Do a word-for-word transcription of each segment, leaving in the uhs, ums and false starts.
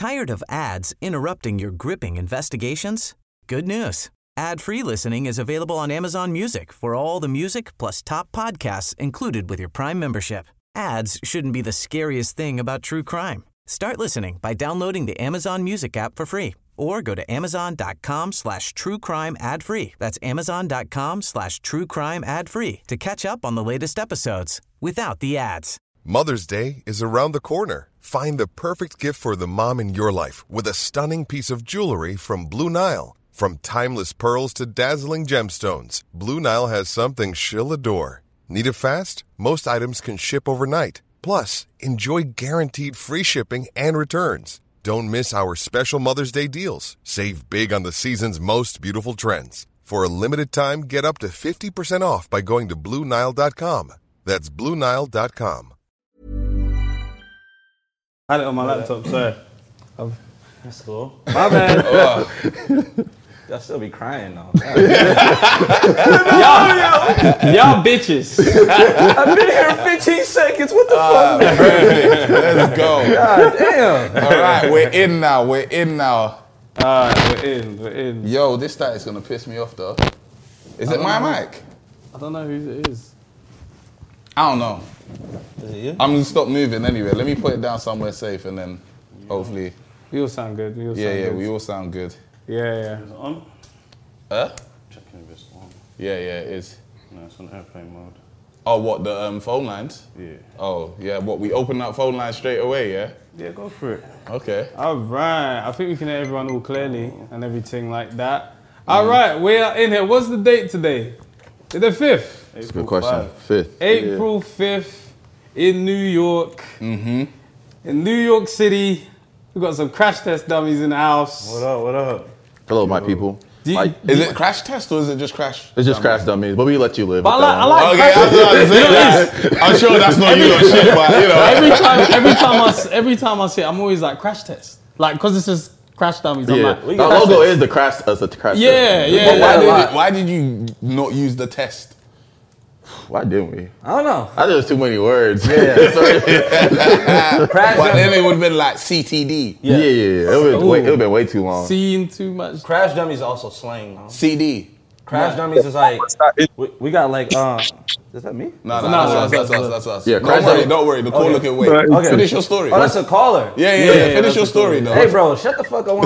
Tired of ads interrupting your gripping investigations? Good news. Ad-free listening is available on Amazon Music for all the music plus top podcasts included with your Prime membership. Ads shouldn't be the scariest thing about true crime. Start listening by downloading the Amazon Music app for free or go to amazon.com slash true crime ad free. That's amazon.com slash true crime ad free to catch up on the latest episodes without the ads. Mother's Day is around the corner. Find the perfect gift for the mom in your life with a stunning piece of jewelry from Blue Nile. From timeless pearls to dazzling gemstones, Blue Nile has something she'll adore. Need it fast? Most items can ship overnight. Plus, enjoy guaranteed free shipping and returns. Don't miss our special Mother's Day deals. Save big on the season's most beautiful trends. For a limited time, get up to fifty percent off by going to Blue Nile dot com. That's Blue Nile dot com. I had it on my laptop, so I've... That's cool. My bad. Oh. I'll still be crying though. y'all, y'all bitches. I've been here fifteen seconds. What the uh, fuck? Perfect. Let's go. God damn. All right, we're in now. We're in now. Alright, we're in. We're in. Yo, this stat is gonna piss me off though. Is it my mic? I don't know who it is. I don't know. Is it you? I'm gonna stop moving anyway. Let me put it down somewhere safe and then hopefully. We all sound good. We all Yeah, sound yeah, good. we all sound good. Yeah, yeah. Is it on? Huh? Checking if it's on. Yeah, yeah, it is. No, it's on airplane mode. Oh, what, the um, phone lines? Yeah. Oh, yeah, what, we open that phone line straight away, yeah? Yeah, go for it. Okay. All right. I think we can hear everyone all clearly and everything like that. All right, we are in here. What's the date today? It's the fifth. That's a good question. Fifth. April fifth in New York. Mm-hmm. In New York City. We've got some crash test dummies in the house. What up, what up? Hello, my people. Do you- My- Is it crash test or is it just crash? it's just crash dummies, but we let you live. But I with like, that I one. like Okay, crash I was about to say that. I'm sure that's not you or shit, but you know. every time, every time I, s- every time I see it, I'm always like crash test, like because it's just crash dummies. I'm Yeah, like, the logo is the crash. Uh, the crash. Yeah, test. yeah, But why, yeah. did it, why did you not use the test? Why didn't we? I don't know. I think there's too many words. Yeah, Crash But then dummy, it would have been like C T D. yeah, yeah. yeah. It would way, it would been way too long. seeing too much. crash dummies also slang, though. C D. Crash dummies is like, we, we got like, uh, is that me? No, no, No, that's no, us, that's that's us, that's us. Yeah, don't crash worry, dummy- don't worry. The call Okay. looking wait. Okay. Finish your story. Oh, that's a caller. Yeah, yeah, yeah. Yeah, yeah, Finish that's your a story, though. Hey, bro, shut the fuck up.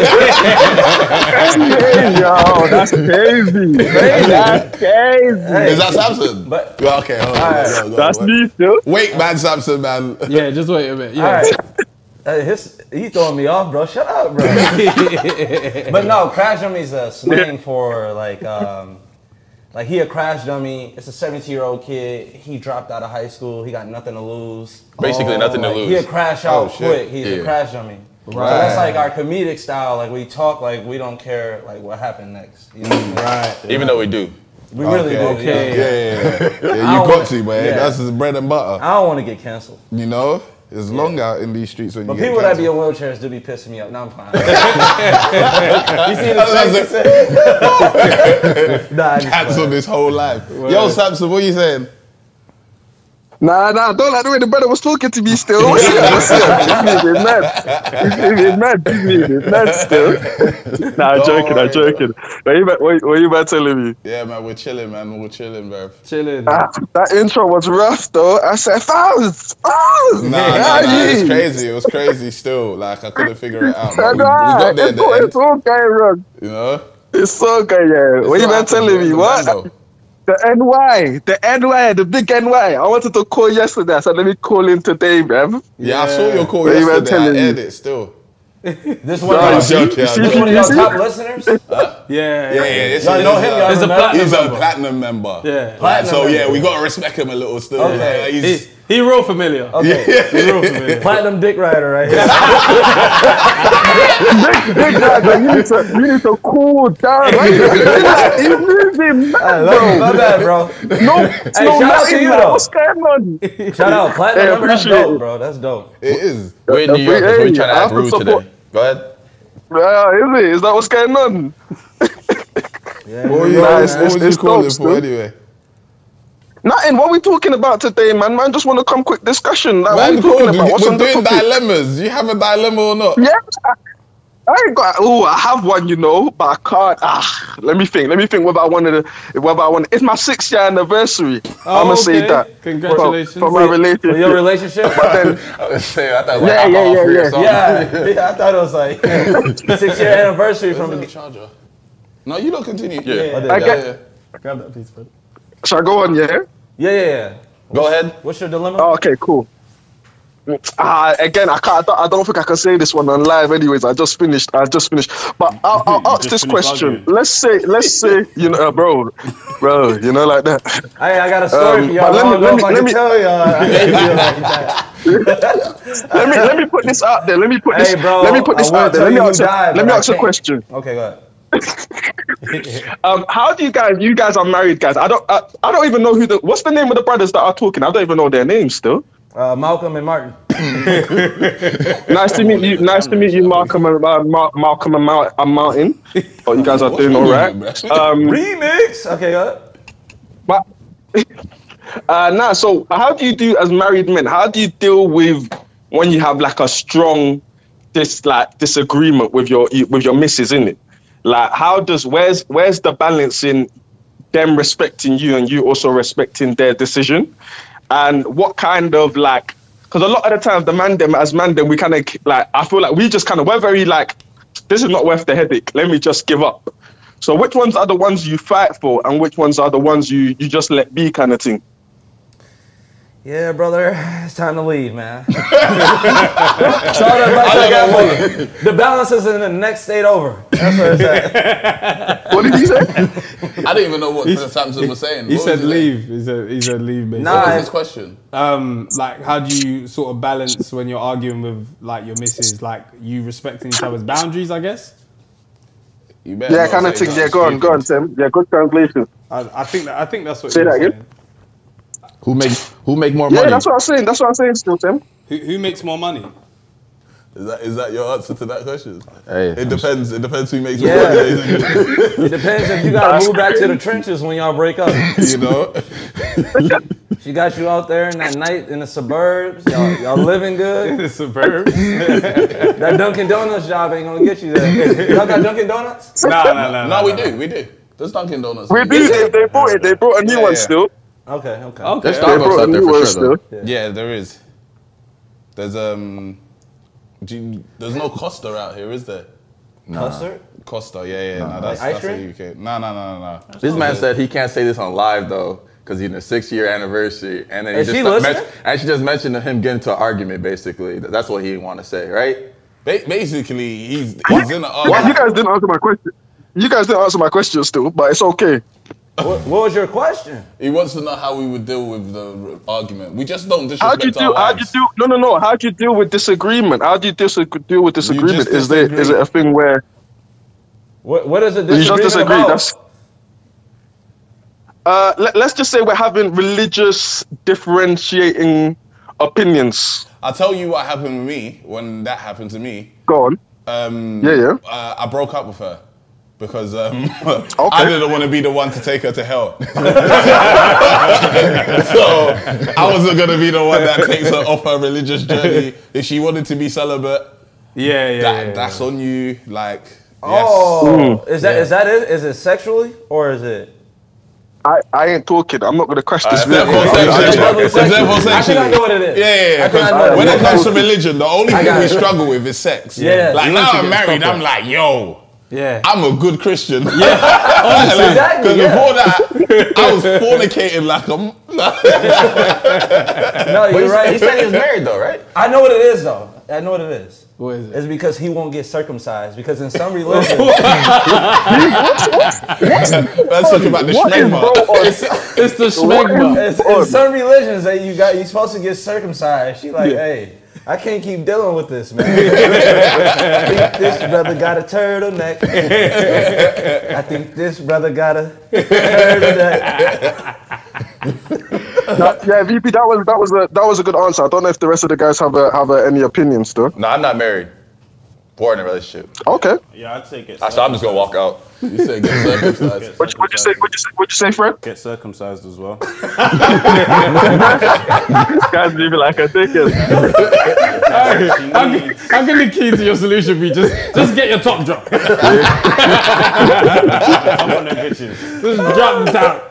Yo, that's crazy. That's crazy. Is that Samson? But- Yeah, okay, hold on. Alright. Go, go, That's go. me still. Wait, man, Samson, man. Yeah, just wait a bit. Yeah. All right. Uh, his, he throwing me off, bro. Shut up, bro. But no, crash dummy is a slang for like, um, like he a crash dummy. It's a seventeen-year-old kid. He dropped out of high school. He got nothing to lose. Basically, nothing to Like, lose. He a crash out Oh, shit. quick. He's Yeah. a crash dummy. So that's like our comedic style. Like we talk like we don't care like what happened next. You know? Right. Even though we do. We really do. Okay. Yeah. Yeah, yeah, yeah. yeah I you don't got wanna- to, man. yeah. That's his bread and butter. I don't want to get canceled. You know? It's long out in these streets when But you get people that be in cancelled. wheelchairs do be pissing me off. No, I'm fine. You see the That's it. Nah, I just Cancel this whole life. Yo, Samson, what are you saying? Nah, nah, don't like the way the brother was talking to me still. What's it? What's it? He's being mad. He's being mad. He's being mad still. Nah, I'm Don't joking, I'm worry, joking. What you, what, what you about telling me? Yeah, man, we're chilling, man. We're chilling, bro. Chilling. Ah, that intro was rough though. I said, Fowls! Fowls! Nah, nah, nah, it was crazy. It was crazy still. Like, I couldn't figure it out. But we, we got there in it's, the all, end, it's all going wrong. you know? It's so good, yeah. What you It's been telling me? What? Orlando. The N Y, the N Y, the big N Y. I wanted to call yesterday. I said, let me call in today, bruv. Yeah, I saw your call What you been yesterday. I telling aired me? it still. This one, No, of I'm your- joking. I'm this joking. one of your top listeners. Yeah. Yeah, yeah, this Y'all is- know this him, is y'all a- He's a remember? platinum He's a member. platinum member. Yeah. Like, Platinum so yeah, member. we gotta respect him a little still. Okay. Yeah, he's, He, he real familiar. Okay. He real familiar. Platinum dick rider right here. Big, big guy, but you need to, you need to cool down. Right? He's moving mad, bro. My bad, bro. No, it's Hey, no shout out to Latin, you, man. though. What's going on? Shout out, platinum Hey, member. That's appreciate dope, it. bro. That's dope. it is. We're in New York, so we're trying to Hey, act I have to rude support- today. Go ahead. Uh, is it? Is that what's going on? Yeah, What were man. you, Nah, it's- what was it's- you it's calling dope for still. anyway? Nothing. What we talking about today, man? Man, just want to come quick discussion. Like, what Man, we talking cool. about? What's We're on the doing topic? dilemmas. You have a dilemma or not? Yeah. I, I ain't got. Oh, I have one, you know, but I can't. Ah, let me think. Let me think whether I wanted to. Whether I want. It's my six year anniversary. Oh, I'm gonna say okay. that. Congratulations. For, for my relationship. For your relationship? But then, I was saying, I thought like Yeah, yeah, alcohol yeah, free or yeah. something. Yeah, yeah, I thought it was like six year anniversary from From the the charger. No, you don't continue. Yeah. I yeah, get. yeah. Grab that piece, bro. Shall I go on? Yeah. Yeah, yeah, yeah. Go ahead. What's your dilemma? Oh, okay, cool. Ah, again, I can't. I don't, I don't think I can say this one on live. Anyways, I just finished. I just finished. But I'll, I'll ask just this finished question. arguing. Let's say, let's say, you know, uh, bro, bro, you know, like that. Hey, I got a story Um, for y'all. but let I me- don't know let if me- I let can me- tell y'all. I hate you like that. Let me let me put this out there. Let me put this. Hey, bro, let me put this I will out there. tell Let me you who ask. a- died, let me but I ask a can't. question. Okay, go ahead. Um, how do you guys? You guys are married, guys. I don't. I, I don't even know who the. What's the name of the brothers that are talking? I don't even know their names still. Uh, Malcolm and Martin. Nice to meet you. Nice to meet you, Malcolm and uh, Mar- Malcolm and, Mal- and Martin. Oh, you guys are doing all right. Um, Remix. Okay, go ahead. But uh, nah, so how do you do as married men? How do you deal with when you have like a strong dis like disagreement with your with your missus in it? Like, how does where's where's the balance in them respecting you and you also respecting their decision? And what kind of like, because a lot of the times the man them as man them we kind of like I feel like we just kind of we're very like, this is not worth the headache. Let me just give up. So which ones are the ones you fight for, and which ones are the ones you, you just let be, kind of thing? Yeah, brother, it's time to leave, man. Shout out to Black Guy. The balance is in the next state over. That's what it's at. What did he say? I didn't even know what Samson was saying. He What said was leave. He said he said leave. Basically. Nah, What I- was his question? Um, like, how do you sort of balance when you're arguing with like your missus? Like, you respecting each other's boundaries, I guess. You better Yeah, not kind of say thing. nothing Yeah, go on, go on, stupid. Tim. Yeah, good translation. I, I think that I think that's what. Say he was that again. saying. Who make who make more Yeah, money? that's what I'm saying. That's what I'm saying, still, Tim. Who, who makes more money? Is that is that your answer to that question? Hey, It depends. It depends who makes Yeah. the money, isn't It depends if you gotta move back to the trenches when y'all break up. it? You know. She got you out there in that night in the suburbs. Y'all, y'all living good. The suburbs. That Dunkin' Donuts job ain't gonna get you there. Y'all got Dunkin' Donuts? no, no, no, No, we do. We do. There's Dunkin' Donuts. We do. They, they brought it. They brought a new Yeah, one yeah. still. Okay, okay. Okay. There's They Starbucks brought a out there new for one sure, though. still. Yeah, there is. There's um. do you- there's no Costa out here, is there? Custard? Costa, yeah, yeah. No, that's, Like ice that's cream? a U K. No, no, no, no, no. This man said he can't say this on live though, because he's in the six-year anniversary, and then he Is just she sta- listening? men- and she just mentioned him getting into an argument. Basically, that's what he didn't want to say, right? Ba- basically, he's he's in an Well, you argument. guys didn't answer my question. You guys didn't answer my question still, but it's okay. What, what was your question? He wants to know how we would deal with the r- argument. We just don't How do you disrespect do? our How do you wives. do? No, no, no. How do you deal with disagreement? How do you dis- deal with disagreement? Is there disagree. is it a thing where What, what is it you just disagreement disagree? about? That's. Uh, let, let's just say we're having religious differentiating opinions. I'll tell you what happened with me when that happened to me. Go on. Um, Yeah, yeah. Uh, I broke up with her because um, I didn't want to be the one to take her to hell. So I wasn't going to be the one that takes her off her religious journey. If she wanted to be celibate, Yeah, yeah, that, yeah, that's on you. Like, Oh, is that is that it? Is it sexually or is it? I, I ain't talking. I'm not gonna crash this yes. video. Therefore, I- I- sexually. It's definitely Therefore, sexually. I think I sexually. know what it is. Yeah, yeah, yeah. I think I 'cause know what when it it is. comes to religion, the only thing got we it. struggle with is sex. Yeah. Like You now want to I'm get married, proper. I'm like, yo, yeah. I'm a good Christian. Honestly, Exactly, Because yeah. before that, I was fornicating like a. No, But you're he, right. he said he was married though, right? I know what it is though. I know what it is. What is it? It's because he won't get circumcised. Because in some religions, Let's talk about the What is schmegma. bro on? It's the schmegma. it's, in some religions that you got, you're supposed to get circumcised. She like, hey, I can't keep dealing with this, man. I think this brother got a turtleneck. I think this brother got a turtleneck. Nah, yeah, V P, that was that was a that was a good answer. I don't know if the rest of the guys have a, have a, any opinions though. No, I'm not married. Or in a relationship. Okay. Yeah, I'd say get. So I'm just gonna walk out. You say get circumcised. What what you say? What you say? What you say, Fred? Get circumcised as well. This guy's leaving like a dickhead. Hey, how, can, how can the key to your solution be just just get your top drop? I'm on the bitches. Just drop the top.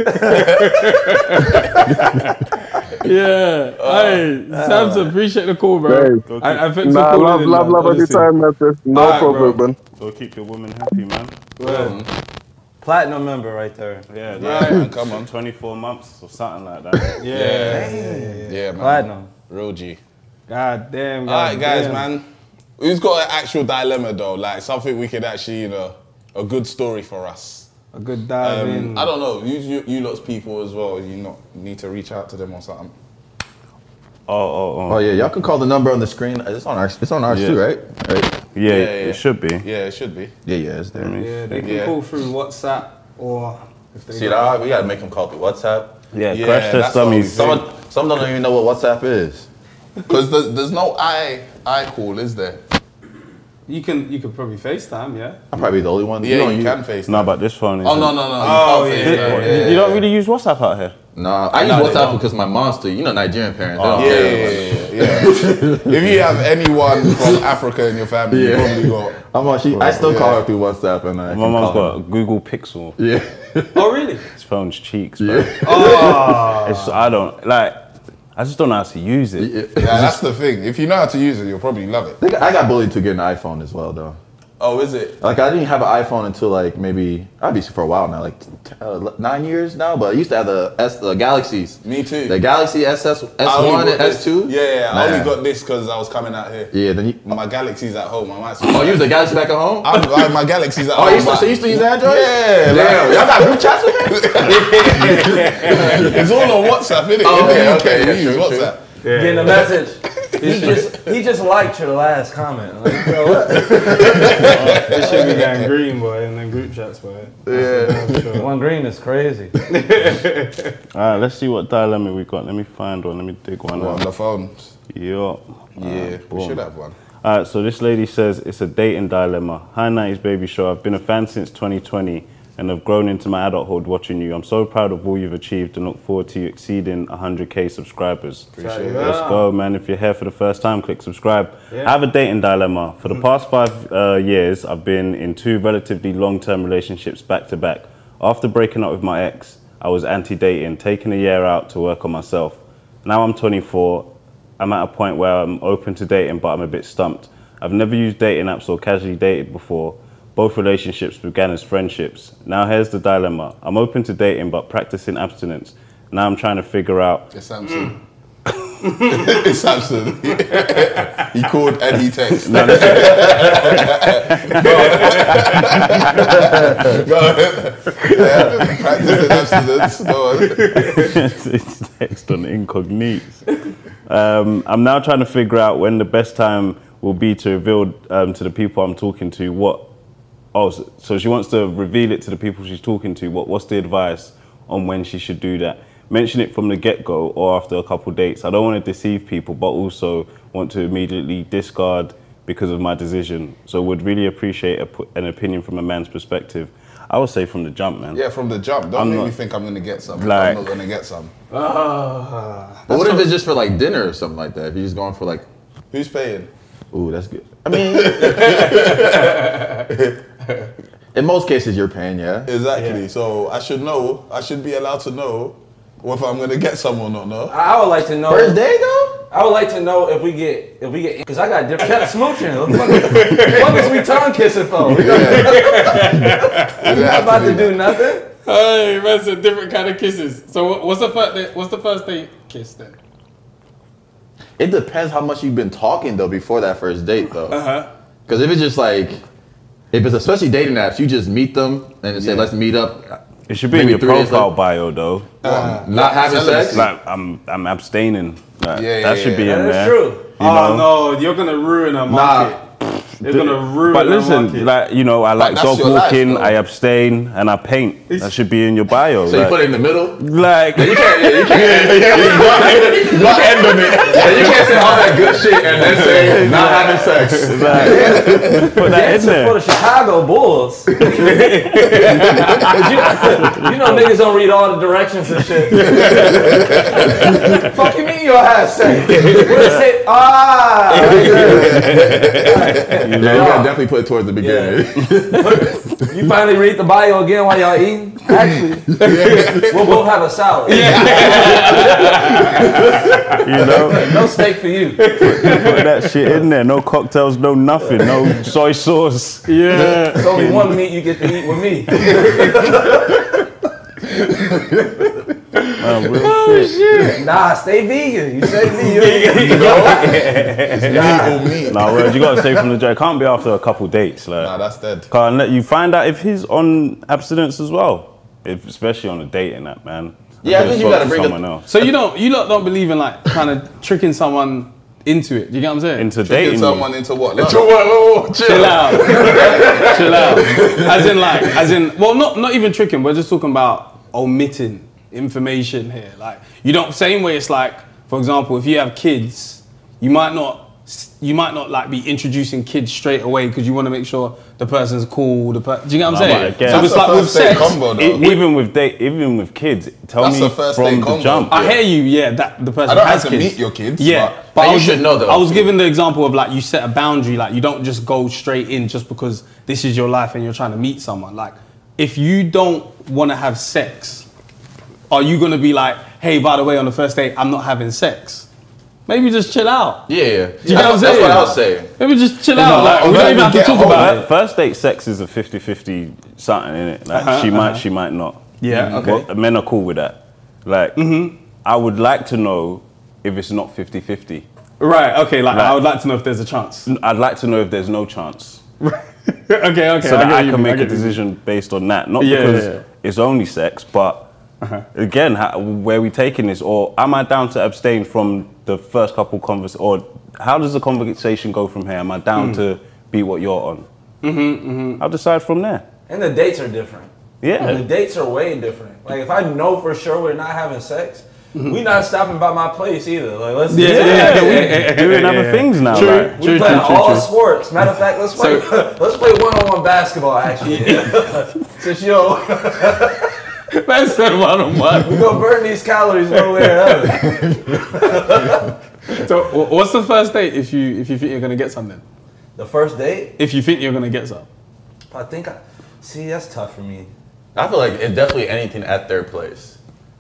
Yeah. Hey, Samson, appreciate the call, bro. Hey. I, I think Nah, love, love, love every time, man. sis. No Alright, problem, bro. man. Go keep your woman happy, man. Well, Platinum member right there. Yeah, Yeah, like man, come on. twenty-four months or something like that. yeah. Yeah, yeah, man. Platinum. Real G. God damn. God All right, guys, damn. man. Who's got an actual dilemma though? Like something we could actually, you know, a good story for us. A good dive Um, in. I don't know. You, you, you lot's people as well. You not need to reach out to them or something. Oh, oh, oh. Oh yeah, y'all can call the number on the screen. It's on ours. It's on ours Yeah. too, right? Right. Yeah, Yeah, yeah. it should be. Yeah, it should be. Yeah, yeah, it's there. Yeah, they can Yeah. call through WhatsApp or if they See that? We gotta make them call through WhatsApp. Yeah, Yeah, crash test that's all we dummies. do. Someone, some don't even know what WhatsApp is. Because there's, there's no I I call, is there? You can you can probably FaceTime, yeah. I'm probably the only one. Yeah, don't you use- can face. No, but this phone is. Oh no no no! Oh, you can't yeah, face yeah, that. yeah, You don't really use WhatsApp out here. Nah, I use No, they WhatsApp don't. because my mom's still, you know, Nigerian parents. They Yeah, don't yeah, care. yeah, yeah. If you have anyone from Africa in your family, you Yeah. probably got. I'm on, she, I still Yeah. call her through WhatsApp, and I My can mom's call got her. a Google Pixel. Yeah. Oh really? His phone's cheeks, bro. Yeah. Oh. It's, I don't like. I just don't know how to use it. Yeah, that's the thing. If you know how to use it, you'll probably love it. I think I got bullied to get an iPhone as well, though. Oh, is it? Like I didn't have an iPhone until like maybe I'd be for a while now, like t- uh, nine years now. But I used to have the S, the Galaxies. Me too. The Galaxy S S, S I only one got and this- S two. Yeah, yeah. I only Man. got this because I was coming out here. Yeah, then you. My Galaxy's at home. I might. Oh, you use the Galaxy back at home? I'm, I, my Galaxy's at Oh, home. you used to, but- so you used to use Android? Yeah, Damn, like- y'all got group chats with him? It's all on WhatsApp, innit? Oh, okay, In the U K, okay, yeah, we use true, true. WhatsApp. Getting a message. He just he just liked your last comment. Like, bro, what? It should be going green, boy, and then group chats, boy. Yeah. Sure. One green is crazy. All right, let's see what dilemma we got. Let me find one. Let me dig one What, on out. the phones? Yup. Yeah, we boom. should have one. All right, so this lady says it's a dating dilemma. Hi, nineties Baby Show. I've been a fan since twenty twenty and have grown into my adulthood watching you. I'm so proud of all you've achieved and look forward to you exceeding one hundred K subscribers. Appreciate it. Let's go, man. If you're here for the first time, click subscribe. Yeah. I have a dating dilemma. For the past five uh, years, I've been in two relatively long-term relationships back to back. After breaking up with my ex, I was anti-dating, taking a year out to work on myself. Now I'm twenty-four. I'm at a point where I'm open to dating, but I'm a bit stumped. I've never used dating apps or casually dated before. Both relationships began as friendships. Now here's the dilemma. I'm open to dating, but practicing abstinence. Now I'm trying to figure out. It's Samson. It's Samson. He called and he texted. No, this- Go ahead. Yeah, practicing abstinence. Go on. it's text on incognito. Um, I'm now trying to figure out when the best time will be to reveal um, to the people I'm talking to what. Oh, so, so she wants to reveal it to the people she's talking to. What What's the advice on when she should do that? Mention it from the get-go or after a couple dates. I don't want to deceive people, but also want to immediately discard because of my decision. So would really appreciate a, an opinion from a man's perspective. I would say from the jump, man. Yeah, from the jump. Don't I'm make not- me think I'm gonna get some. if Like- I'm not gonna get some. Ah. But what if it's just for like dinner or something like that? If you're just going for like, Who's paying? ooh, that's good. I mean, in most cases you're paying, yeah. Exactly. So I should know. I should be allowed to know whether I'm gonna get some or not. No. I I would like to know. First day though? I would like to know if we get if we get because I got different kind of smooching. What the fuck- what is we tongue kissing for? We not about to do nothing. Hey, man, a different kind of kisses. So what- what's the first what's the first date kiss then? It depends how much you've been talking though before that first date though. Uh huh. Because if it's just like, if it's especially dating apps, you just meet them and say, let's meet up. It should be in Maybe your three days profile later. bio, though. Not having tell us. sex? Like I'm, I'm abstaining. Like, Yeah, yeah, that should be yeah. in That's there. true. You Oh know? no, you're gonna ruin a market. Nah. It's gonna ruin But the listen, market. like you know, I like that's dog your life, walking, though. I abstain, and I paint. That should be in your bio. So you like, put it in the middle. like You can't, yeah, you can't, you can't, you can't end on it. Yeah, you can't say all that good shit and then say not having sex. like, put that in For there. the Chicago Bulls. you, you know niggas don't read all the directions and shit. Fuck you mean you don't have sex? What is it? Ah! You Yeah, you know, gotta definitely put it towards the beginning. You finally read the bio again while y'all eating? Actually, we'll both have a salad. you know, No steak for you. put that shit in there. No cocktails, no nothing, no soy sauce. yeah. It's only one meat you get to eat with me. Man, real shit. Nah, stay vegan. You say me. You Legal meat. Nah, word, you gotta say from the jump. It can't be after a couple dates. Like, Nah, that's dead. can't let you find out if he's on abstinence as well, if, especially on a date and that, man. Yeah, I Could've think you spoke gotta to bring someone it- else So you don't, you lot don't believe in like kind of tricking someone into it. Do you get what I'm saying? into Tricking dating. someone into what? Love? Whoa, whoa, whoa, Chill out. Chill out. As in like, as in, well, not not even tricking. We're just talking about omitting information here. Like, you don't, same way it's like, for example, if you have kids, you might not, you might not like be introducing kids straight away because you want to make sure the person's cool. The per- do you get what I'm Nah, saying? but again- so That's it's a like with first date sex. combo, though. E- even with date, even with kids, tell That's me a first from date the combo. jump. I hear you, yeah, that the person I don't has have to kids. meet your kids, Yeah, but- but, But I you was, should know, though. I was giving the example of like you set a boundary, like you don't just go straight in just because this is your life and you're trying to meet someone. Like, if you don't want to have sex, are you gonna be like, hey, by the way, on the first date, I'm not having sex? Maybe just chill out. Yeah, yeah. Do you know what I'm That's, that's saying? what I was saying. Maybe just chill out. Like, we then don't even we have to get talk home. about Fir- it. First date sex is a fifty-fifty something, innit? Like, Uh-huh, she might, uh-huh. she might not. Yeah, okay. Well, men are cool with that. Like, I would like to know if it's not fifty-fifty. Right, okay, like, Like- I would like to know if there's a chance. I'd like to know if there's no chance. okay, okay. So that get I you, can make get a you. decision based on that. Not Yeah, because yeah, yeah. it's only sex, but again, how, where are we taking this? Or am I down to abstain from the first couple convers? Or how does the conversation go from here? Am I down to be what you're on? Mm-hmm, mm-hmm. I'll decide from there. And the dates are different. Yeah. The dates are way different. Like if I know for sure we're not having sex, we not stopping by my place either. Like let's Yeah, get yeah, Yeah, yeah, we doing other things now. True. Like, We True, playing true, true, all true. sports. Matter of fact, let's play let's play one-on-one basketball actually. Since yo, That's the one on one. we gonna burn these calories nowhere else. So, wh- what's the first date if you if you think you're gonna get something? The first date, If you think you're gonna get some, I think I see that's tough for me. I feel like it's definitely anything at their place.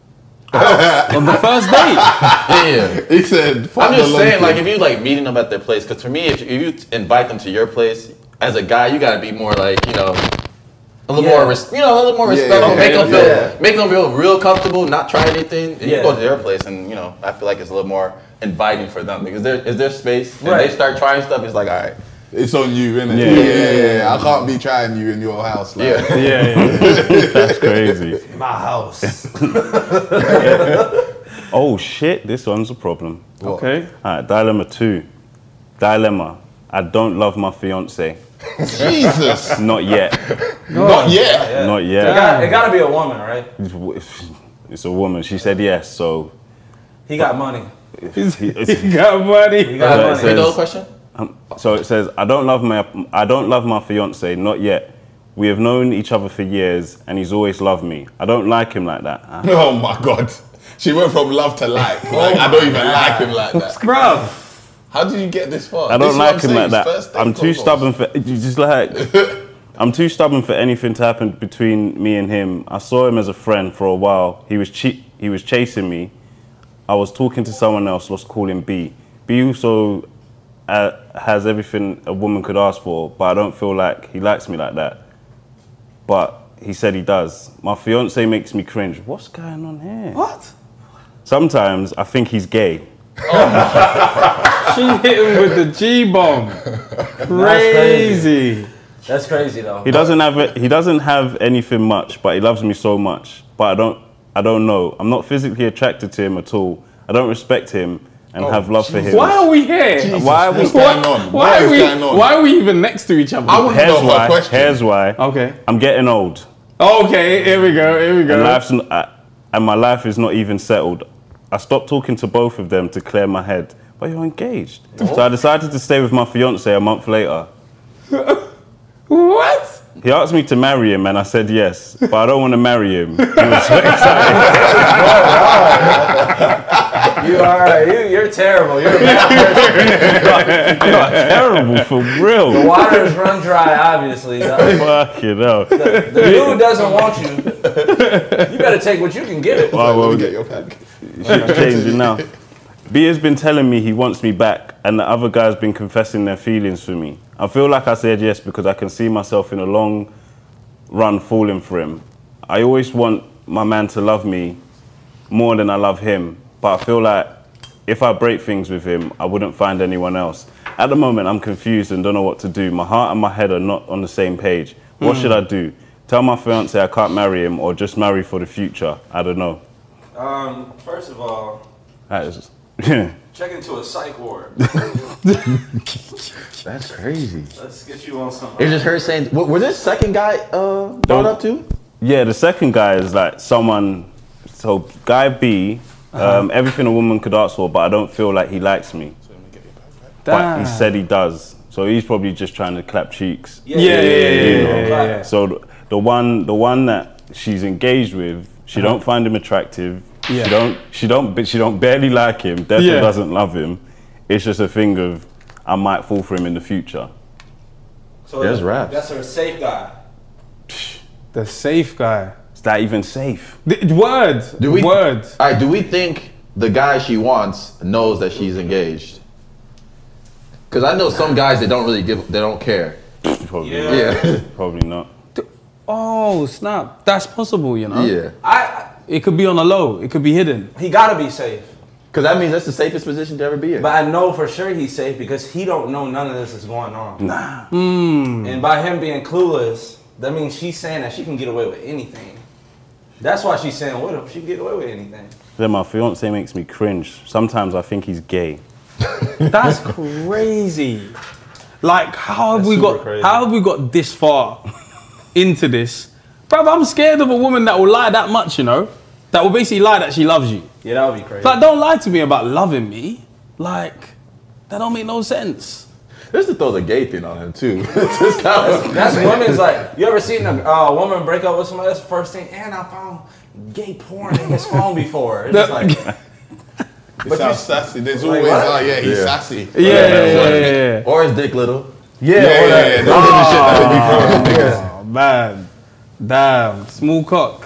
on the first date. Yeah. He said, I'm just saying, like, if you like meeting them at their place, because for me, if, if you invite them to your place, as a guy, you gotta be more like, you know, a little Yeah. more, res- you know, a little more Yeah, respectful. okay, make them feel, yeah. make them feel real comfortable, not try anything. And Yeah. you go to their place, and you know, I feel like it's a little more inviting for them because there is their space, and Right. they start trying stuff. It's like, all right, It's on you, innit? Yeah. Yeah, yeah, yeah. I can't be trying you in your house. Like. yeah. Yeah, yeah. that's crazy. My house. Oh shit, this one's a problem. Okay. All right, dilemma two. Dilemma. I don't love my fiance. Jesus. Not yet. Not yet. Yeah. Not It, yet. got, it gotta be a woman, right? It's, it's a woman. She said yes, so. He got money. It's, You got money. He got Yeah, money. it Say says- the whole question. Um, so it says, I don't love my I don't love my fiance, not yet. We have known each other for years, and he's always loved me. I don't like him like that. Uh, Oh my God. She went from love to like. Like I don't even like him like that. Bruv. How did you get this far? I This don't is what like I'm him saying, like that. first date I'm too combos. stubborn for you just like I'm too stubborn for anything to happen between me and him. I saw him as a friend for a while. He was che- he was chasing me. I was talking to someone else. Let's call him B. B also uh, has everything a woman could ask for, but I don't feel like he likes me like that. But he said he does. My fiance makes me cringe. What's going on here? What? Sometimes I think he's gay. She hit him with the G bomb. Crazy. That's crazy though. He doesn't have it. He doesn't have anything much, but he loves me so much. But I don't. I don't know. I'm not physically attracted to him at all. I don't respect him, and Oh, have love for him. Why are we here? Jesus, Why are we- what's going on? Why What are is we? going on? Why are we even next to each other? I want to Here's know her why. question. Here's why. Okay. I'm getting old. Okay. Here we go. Here we go. And life's n- uh, and my life is not even settled. I stopped talking to both of them to clear my head. But you're engaged. So I decided to stay with my fiance a month later. What? He asked me to marry him and I said yes, but I don't want to marry him. He was so excited. You are, you, you're terrible. You're a bad person. You're terrible, for real. The waters run dry, obviously. The, Fucking hell. the dude doesn't want you. You better take what you can get. Well, Let well, me get your pack. shit's changing now. B has been telling me he wants me back, and the other guy's been confessing their feelings for me. I feel like I said yes because I can see myself in a long run falling for him. I always want my man to love me more than I love him, but I feel like if I break things with him, I wouldn't find anyone else. At the moment, I'm confused and don't know what to do. My heart and my head are not on the same page. What should I do? Tell my fiance I can't marry him or just marry for the future? I don't know. Um, first of all, That is, check into a psych ward. That's crazy. Let's get you on some. It's just her saying. w- Was this second guy uh, brought up too? yeah, the second guy is like someone, so guy B, um, everything a woman could ask for, but I don't feel like he likes me. But he said he does. So he's probably just trying to clap cheeks. Yeah, yeah, yeah, yeah, yeah, yeah, yeah. So the, the one the one that she's engaged with, she don't find him attractive. Yeah. She don't she don't but she don't barely like him, definitely Yeah. doesn't love him. It's just a thing of I might fall for him in the future. So There's raps. That's her safe guy. The safe guy. Is that even safe? The, word. Do we? Word. All right. Do we think the guy she wants knows that she's engaged? Because I know some guys that don't really give. They don't care. Probably Yeah. not. Yeah. Probably not. Oh snap! That's possible, you know. Yeah. I. It could be on the low. It could be hidden. He gotta be safe. Because that means that's the safest position to ever be in. But I know for sure he's safe because he don't know none of this is going on. Nah. And by him being clueless, that means she's saying that she can get away with anything. That's why she's saying with him. She can get away with anything. Then my fiance makes me cringe. Sometimes I think he's gay. That's crazy. Like, how have That's we super got? crazy. How have we got this far into this, bruv? I'm scared of a woman that will lie that much. You know, that will basically lie that she loves you. Yeah, that would be crazy. Like, don't lie to me about loving me. Like, that don't make no sense. Just to throw the gay thing on him too. Just kind of- That's women's like, you ever seen a uh, woman break up with somebody? That's the first thing. And I found gay porn in his phone before. It's just like, It sounds sassy. There's always, what? oh yeah, he's Yeah. sassy. Yeah, yeah, yeah, yeah, yeah. Or his dick little. Yeah, yeah, yeah. yeah. Those are the shit that they be throwing niggas. Oh man, damn, small cock.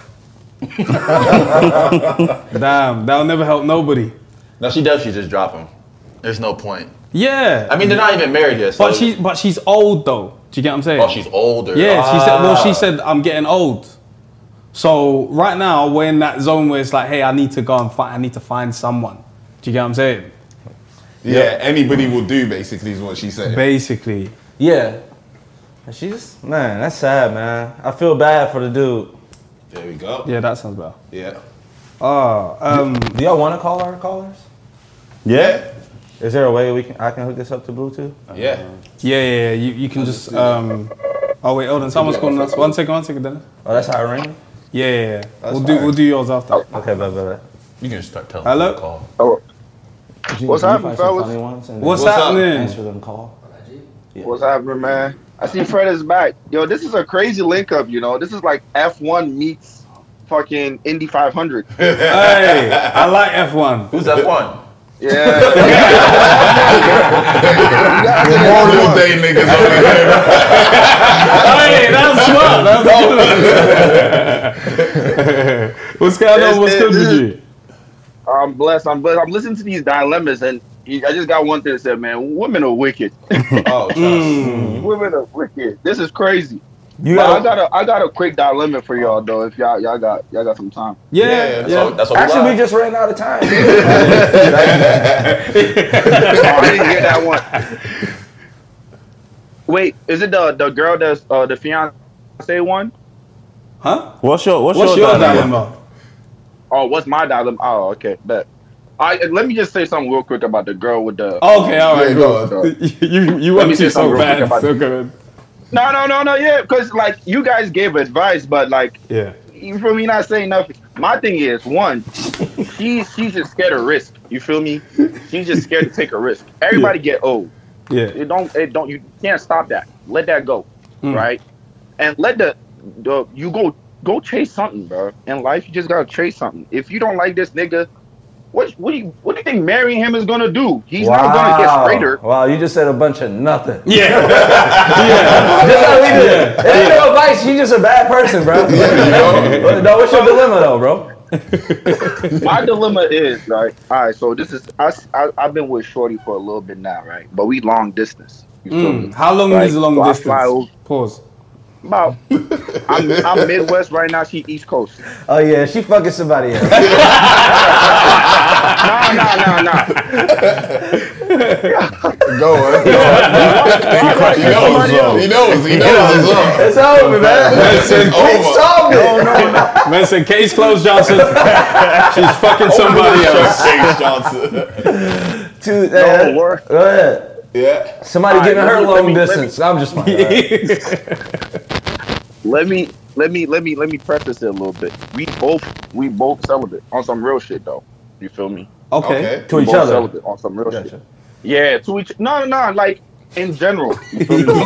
Damn, that'll never help nobody. No, she does. She just drop him. There's no point. Yeah, I mean, they're not even married yet. So but she, but she's old though. Do you get what I'm saying? Oh, she's older. Yeah, she said. Well, Ah. she said I'm getting old. So right now we're in that zone where it's like, hey, I need to go and find. I need to find someone. Do you get what I'm saying? Yeah, anybody will do basically is what she said. Basically. yeah. And she just, man, that's sad, man. I feel bad for the dude. There we go. Yeah, that sounds better. Yeah. Oh, um, Do y'all want to call our callers? Yeah? Is there a way we can I can hook this up to Bluetooth? Yeah. yeah, yeah, yeah. You, you can just. Um, oh wait, hold on. Someone's calling us. One second, one second, Dennis. Oh, that's how it rings? Yeah, yeah, yeah. We'll do, we'll do yours after. Okay, bet, bet, bet. You can just start telling Hello? them to call. Oh, You- What's you happening, find some fellas? funny ones and What's, What's up? happening? Answer them call. what's happening, man? I see Fred is back. Yo, this is a crazy link up, you know. This is like F one meets fucking Indy five hundred. Hey, I like F one. Who's that one? Yeah. Memorial Day niggas over here. Hey, that's smart. That's good. What's going on? What's good with you? I'm blessed. I'm blessed. I'm listening to these dilemmas, and I just got one thing to say, man. Women are wicked. Oh, trust. Women are wicked. This is crazy. You But I got got a I got a quick dilemma for y'all though. If y'all y'all got y'all got some time. Yeah, Yeah, yeah. That's, all, that's what Actually, we we like. just ran out of time. Oh, I didn't hear that one. Wait, is it the the girl that's uh, the fiance one? Huh? What's your what's, What's your dilemma? dilemma? Oh, what's my dilemma? Oh, okay, bet. I, let me just say something real quick about the girl with the. Okay, all right, Yeah, go. go on. you you Let me want say to so something real bad. quick about So it. good. No, no, no, no. Yeah, because like you guys gave advice, but like Yeah. you feel me? Not saying nothing. My thing is one, she's she's just scared of risk. You feel me? She's just scared to take a risk. Everybody get old. Yeah. It don't. It don't. You can't stop that. Let that go, Mm. right? And let the, the you go go chase something, bro. In life, you just gotta chase something. If you don't like this nigga, what what do you what do you think marrying him is gonna do? He's wow. not gonna get straighter. Wow, you just said a bunch of nothing. Yeah. Just how we did. It ain't no advice. You just a bad person, bro. No, what's your dilemma though, bro? My dilemma is right. All right, so this is I, I I've been with Shorty for a little bit now, right? But we long distance. You feel me? Mm. How long Right? is long So I distance? fly over- Pause. About I'm I'm Midwest right now. She East Coast. Oh yeah, she fucking somebody else. Nah, nah, nah, nah. Go on. He knows. He knows. He knows. It's over, man. It's over. Solved it. Man said, case closed, Johnson. She's fucking somebody else. James Johnson. Two, No, uh, word. go ahead. Yeah. Somebody All right, giving let her me- let long me- let me- distance. I'm just playing. Right. Let me let me let me let me preface it a little bit. We both we both celibate on some real shit though. You feel me? Okay. Okay. To We each both other. celibate on some real Gotcha. shit. Yeah, to each no no no like in general. You feel me?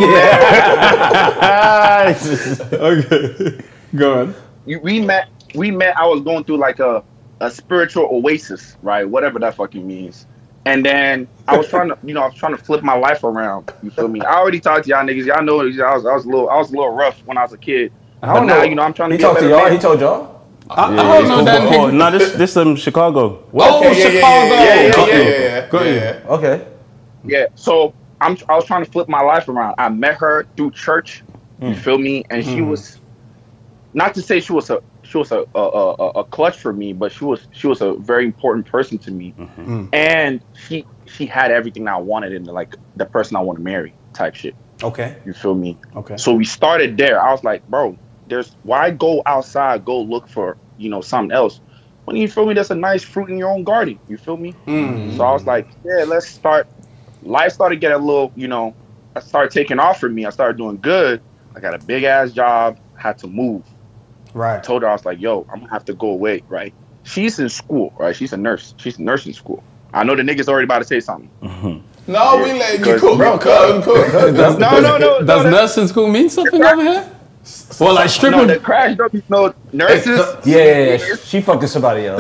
Okay. Go on. You- we met we met I was going through like a a spiritual oasis, right? Whatever that fucking means. And then I was trying to, you know, I was trying to flip my life around. You feel me? I already talked to y'all niggas. Y'all know I was, I was a little, I was a little rough when I was a kid. I don't But now, know. you know, I'm trying to He be a talked to better y'all. man. He told y'all. I, I don't know that Oh, nigga. no, this this um Chicago. Oh, Yeah, yeah, yeah, Chicago. yeah, yeah, Got yeah, you. yeah, yeah, Got you. yeah. Okay. Yeah. So I'm, I was trying to flip my life around. I met her through church. You feel me? And she was, not to say she was a, she was a a, a a clutch for me, but she was she was a very important person to me. And she she had everything I wanted in like the person I want to marry type shit. Okay. You feel me? Okay. So we started there. I was like, bro, there's why go outside, go look for, you know, something else. When you feel me, there's a nice fruit in your own garden. You feel me? So I was like, yeah, let's start. Life started getting a little, you know, I started taking off for me. I started doing good. I got a big ass job, had to move. I Right. told her, I was like, yo, I'm gonna have to go away, right? She's in school, right? She's a nurse. She's in nursing school. I know the nigga's already about to say something. No, we letting you Cause- cook. bro, Cook, cook. No, no, no. Does no, nursing school mean something over here? Well, like no, stripping. the crash dummies know nurses. Yeah, yeah, yeah. She fucking somebody else.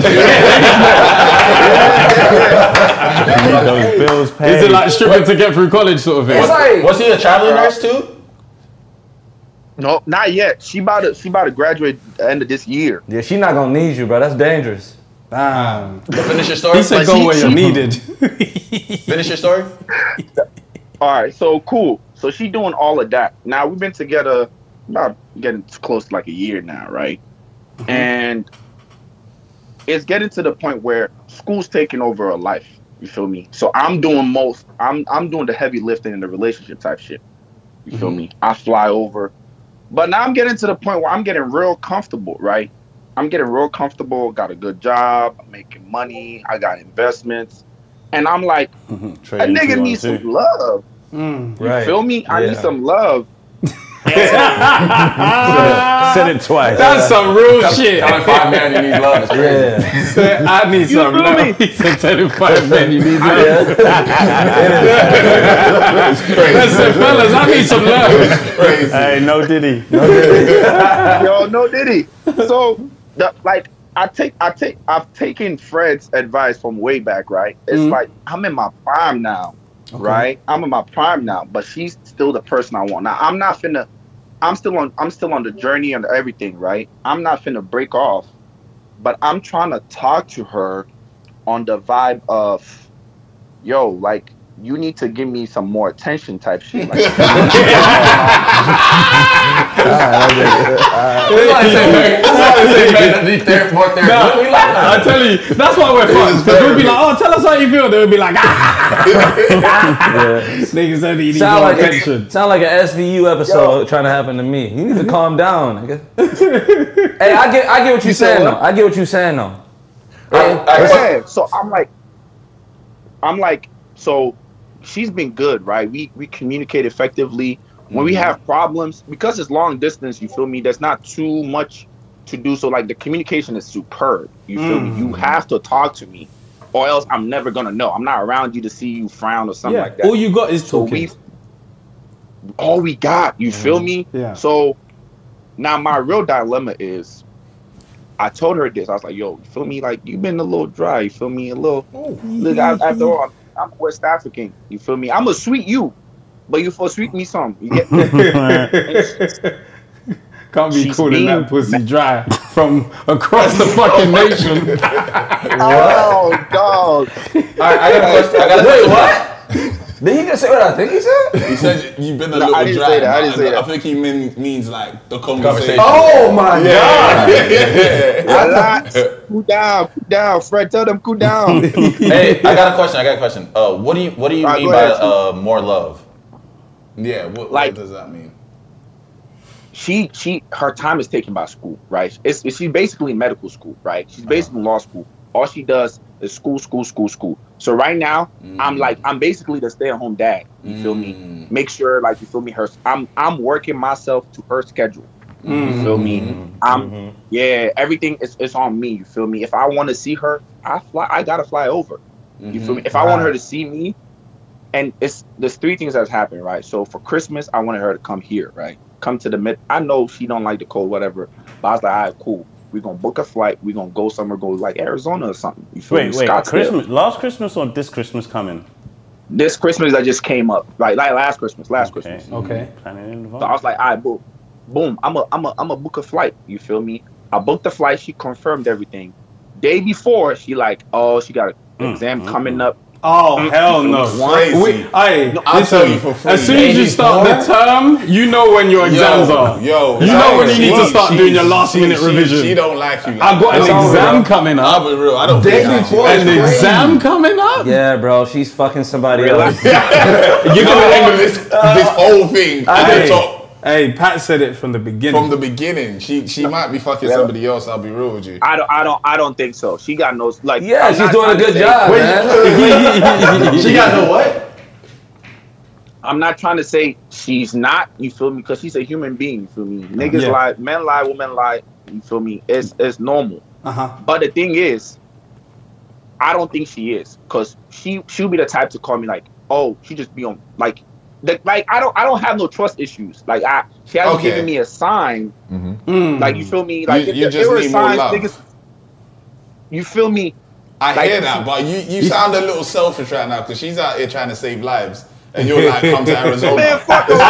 Those bills paid. Is it like stripping to get through college sort of thing? It's like, Was he a traveling nurse too? No, not yet. She about to she about to graduate at the end of this year. yeah, she not gonna need you, bro. That's dangerous. Damn. But finish your story. He said But go she- where you're she- needed. Finish your story. All right, so cool. So she doing all of that. Now we've been together about getting close to like a year now, right? And it's getting to the point where school's taking over her life. You feel me? So I'm doing most. I'm I'm doing the heavy lifting in the relationship type shit. You feel me? I fly over, but now I'm getting to the point where I'm getting real comfortable, right? I'm getting real comfortable. Got a good job. I'm making money. I got investments, and I'm like, a Trading nigga two on needs two. some love. Right. Feel me? I Yeah. need some love. Said it twice. That's some real shit. Telling five man you need love. Is crazy. Yeah. Said, I need some feel love. me? He said, tell him five men you need love. It's crazy. I said, fellas, I need some love. Crazy. Hey, no Diddy. Yo, no Diddy. So, the, like, I take, I take, I've taken Fred's advice from way back, right? It's Mhm. like I'm in my prime now, right? I'm in my prime now, but she's still the person I want. Now, I'm not finna. I'm still on. I'm still on the journey and everything, right? I'm not finna break off, but I'm trying to talk to her on the vibe of, yo, like, you need to give me some more attention type shit. Like, I tell you, that's why we're fun. Because we'll be like, oh, tell us how you feel. They'll be like, ah. Niggas said he needs Sound more like attention. a, sound like an S V U episode trying to happen to me. You need to calm down, nigga. Hey, I get I get what you're saying though. I get what you're saying though. yeah, so I'm like, I'm like, so she's been good, right? We we communicate effectively. When we have problems, because it's long distance, you feel me? There's not too much to do. So like the communication is superb. You feel Mm. me? You have to talk to me, or else I'm never gonna know. I'm not around you to see you frown or something Yeah. like that. All you got is So talking. we, all we got. You feel me? Yeah. So now my real dilemma is, I told her this. I was like, "Yo, you feel me? Like you've been a little dry. You feel me? A little. Look, I, after all, I'm, I'm West African. You feel me? I'm a sweet you, but you for sweet me some. You get me? Can't be She's calling being- that pussy dry from across the fucking nation. Oh, dog. All right, I got a question. I got a Wait, question. what? Did he just say what I think he said? He said you've been a No, little I didn't dry. say that, I but didn't say I that. think he mean, means like the conversation. Conversation. Oh my god! Relax. Cool down. Cool down. Fred, tell them cool down. Hey, I got a question. I got a question. Uh, what do you what do you All right, mean go by ahead. uh, more love? Yeah, what, Like- what does that mean? she she her time is taken by school, right? It's, it's she's basically in medical school, right? She's basically in law school. All she does is school, school, school, school. So right now, I'm like I'm basically the stay-at-home dad. You feel me? Make sure, like you feel me. Her, I'm I'm working myself to her schedule. You feel me? I'm yeah. Everything is is on me. You feel me? If I want to see her, I fly. I gotta fly over. You feel me? If I want her to see me, and it's there's three things that's happened, right? So for Christmas, I wanted her to come here, right? Come to the mid. I know she don't like the cold, whatever. But I was like, all right, cool. We're gonna book a flight. We're gonna go somewhere, go like Arizona or something. You feel Wait, me? wait, Scottsdale. Christmas, last Christmas or this Christmas coming? This Christmas that just came up, like like last Christmas, last Okay. Christmas. Okay. Planning in So I was like, all right, boom, boom. I'm a, I'm a, I'm a book a flight. You feel me? I booked the flight. She confirmed everything. Day before, she like, oh, she got an exam coming up. Oh hell no! Crazy. We, hey, I'll listen, tell you for free. as soon as you Maybe start the term, you know when your exams yo, are. Yo, You know when you need to she- start she- doing your last she- minute she- revision. She don't like you. Like I've got an that. exam coming I'll up. be real. I don't Day think before that. An It's exam coming up. Yeah, bro, she's fucking somebody Relax. else. You're gonna end this this whole thing at Hey, the top. hey, Pat said it from the beginning. From the beginning, she she might be fucking somebody else. I'll be real with you. I don't, I don't, I don't think so. She got no like. Yeah, I'm she's not doing a trying to good say- job, man. She got no what? I'm not trying to say she's not. You feel me? Because she's a human being. You feel me? Niggas Yeah. lie, men lie, women lie. You feel me? It's it's normal. Uh huh. But the thing is, I don't think she is, cause she she'll be the type to call me like, oh, she just be on like, the, like I don't I don't have no trust issues. Like I she hasn't Okay. given me a sign. Mm. Like you feel me? Like You- if you there- just there were need more signs, love. niggas- you feel me? I Like- hear that, but you you sound a little selfish right now because she's out here trying to save lives, and you're like, come to Arizona. Man, fuck this.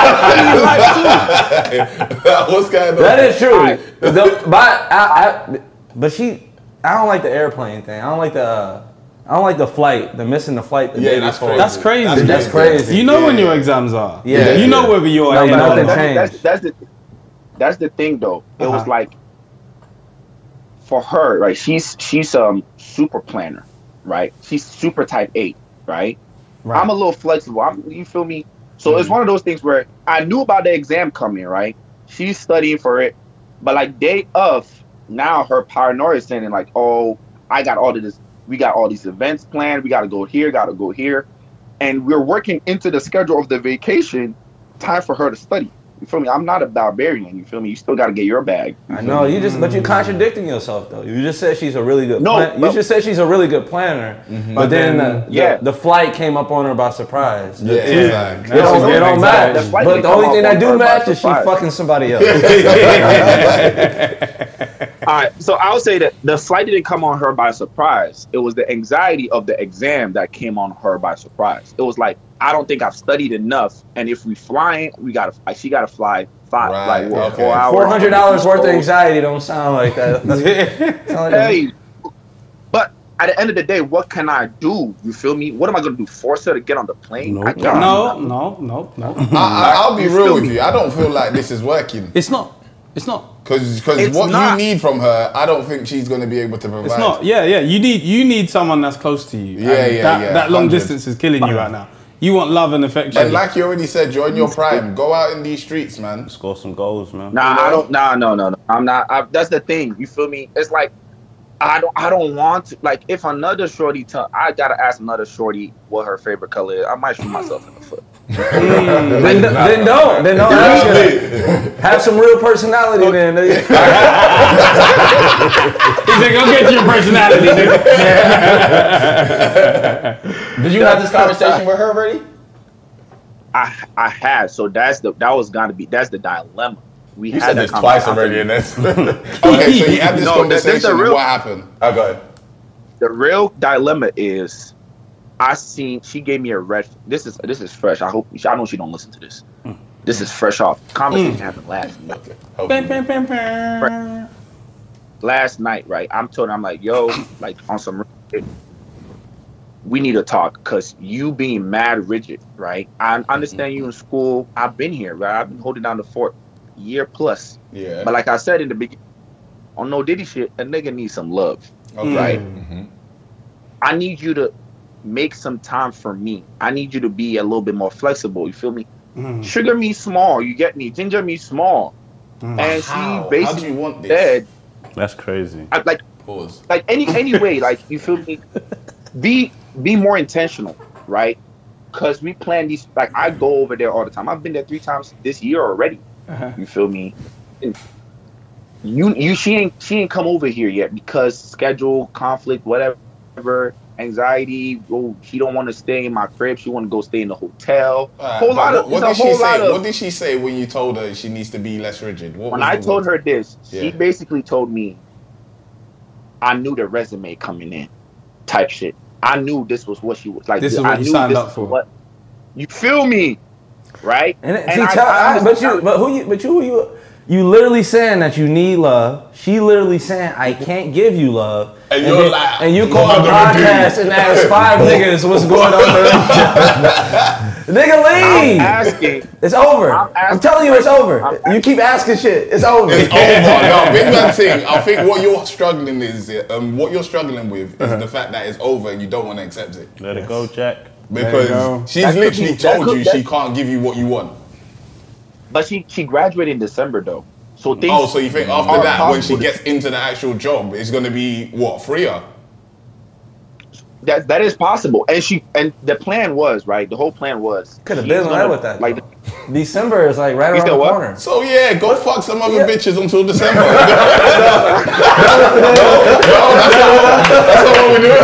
I What's going on? That is true. Alright. The- but I, I, but she, I don't like the airplane thing. I don't like the, uh, I don't like the flight, the missing the flight the Yeah, day that's before. crazy. That's crazy. That's That's crazy. You know Yeah, when your yeah. exams are. Yeah. You know Yeah. whether you're No, in but or nothing not. changed. that's, that's the that's the thing though. It was Uh-huh. like for her, right? She's she's um super planner, right? She's super type eight, right? Right. I'm a little flexible. I'm, you feel me? So it's one of those things where I knew about the exam coming, right? She's studying for it, but like day of, now her paranoia is saying like, oh, I got all of this. We got all these events planned. We got to go here, got to go here, and we're working into the schedule of the vacation. Time for her to study. You feel me? I'm not a barbarian. You feel me? You still got to get your bag. You I feel know me? you just, but you're contradicting yourself though. You just said she's a really good. No, plan- you but- just said she's a really good planner, but, But then, then- the, yeah. the, the flight came up on her by surprise. Yeah, It exactly. don't, That's it don't exactly. match. The flight But didn't the only come thing up that on do her by match is she surprise. fucking somebody else. All right, so I would say that the flight didn't come on her by surprise. It was the anxiety of the exam that came on her by surprise. It was like, I don't think I've studied enough, and if we flying, we gotta, like, she gotta fly five, Right, like what, okay. four hours. Four hundred dollars worth of anxiety don't sound like that. Sound like a- Hey, but at the end of the day, what can I do? You feel me? What am I gonna do? Force her to get on the plane? I can't. No, no, no, no. I, I, I'll be You real feel with me? you. I don't feel like this is working It's not. It's not. because It's what not. you need from her, I don't think she's going to be able to provide. It's not. Yeah, yeah. You need. You need someone that's close to you. Yeah, And yeah, that, yeah, That long one hundred. distance is killing you right now. You want love and affection. And like you already said, you're in your prime. Go out in these streets, man. Score some goals, man. Nah, I don't. Nah, no, no, no. I'm not. I, that's the thing. You feel me? It's like I don't. I don't want to. Like, if another shorty tell, I gotta ask another shorty what her favorite color is. I might shoot myself in the foot. Mm, then, then don't. Then don't ask her. Have some real personality, then. Nigga. He said, "Go get your personality, nigga." Did you have this conversation with her already? I I had. So that's the that was gonna be that's the dilemma. We You had said that this twice conversation. already in this. Okay, so you had this No, that's- that's conversation. the and real- what happened? Oh, go ahead. The real dilemma is, I seen she gave me a red. This is this is fresh. I hope I know she don't listen to this. This is fresh off. Conversation happened last night. Okay. Last night, right? I'm told I'm like, yo, like on some. We need to talk because you being mad rigid, right? I understand you in school. I've been here, right? I've been holding down the fort year plus. Yeah. But like I said in the beginning, on no Diddy shit, a nigga needs some love, Okay. right? Mm-hmm. I need you to make some time for me. I need you to be a little bit more flexible. You feel me? Mm. Sugar me small. You get me? Ginger me small. Mm. And How? she How do basically you want this? said, That's crazy. I, like, Pause. like any any way, like you feel me? Be be more intentional, right? Because we plan these. Like I go over there all the time. I've been there three times this year already. Uh-huh. You feel me? And you you she ain't she ain't come over here yet because schedule conflict, whatever, anxiety. Oh, she don't want to stay in my crib. She want to go stay in the hotel. Alright, whole but lot what, of what it's did a she whole lot say? of. What did she say when you told her she needs to be less rigid? What When was I the told word? her this, she Yeah. basically told me, I knew the resume coming in, type shit. I knew this was what she was like. This is I what you knew signed this up is for. What, you feel me, right? And, And see, I- tell, I I, but you, understand- but who you, but you, you, you literally saying that you need love. She literally saying I can't give you love. And you're then- like, and you what call am a I gonna do? podcast and ask five niggas what's going on. Nigga, I'm leave. asking. It's over. I'm I'm, asking- telling you, it's over. I'm You keep asking shit. It's over. It's over. No, big man thing. I think what you're struggling is, um, what you're struggling with is Uh-huh. the fact that it's over and you don't want to accept it. Let it go, Jack. Because go. she's That could literally be- that told could- you that- she can't give you what you want. But she she graduated in December though, so things. Oh, so you think after are that, when she possible. gets into the actual job, it's going to be, what, freer? that that is possible, and she and the plan was right. The whole plan was Could have she's been gonna- right with that. Like, December is like right You around said the what? corner. So yeah, go fuck some other Yeah. bitches until December. no, that's not, that's not what we're doing.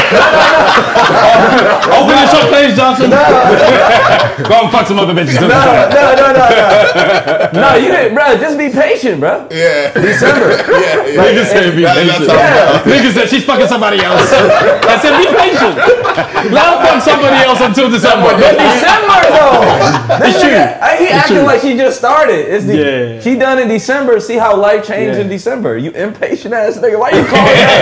Open the shop, please, Johnson. Go and fuck some other bitches. No, no, no, no, no. No, you didn't, bro. Just be patient, bro. Yeah. December. Yeah, yeah. Niggas said be That- that's patient. how- Yeah. Niggas said she's fucking somebody else. I said be patient. Let her fuck somebody else until December. But December though. This true. nigga, I- he acting true. like she just started. It's the, Yeah. She done in December. See how life changed Yeah. in December. You impatient ass nigga. Why you calling that?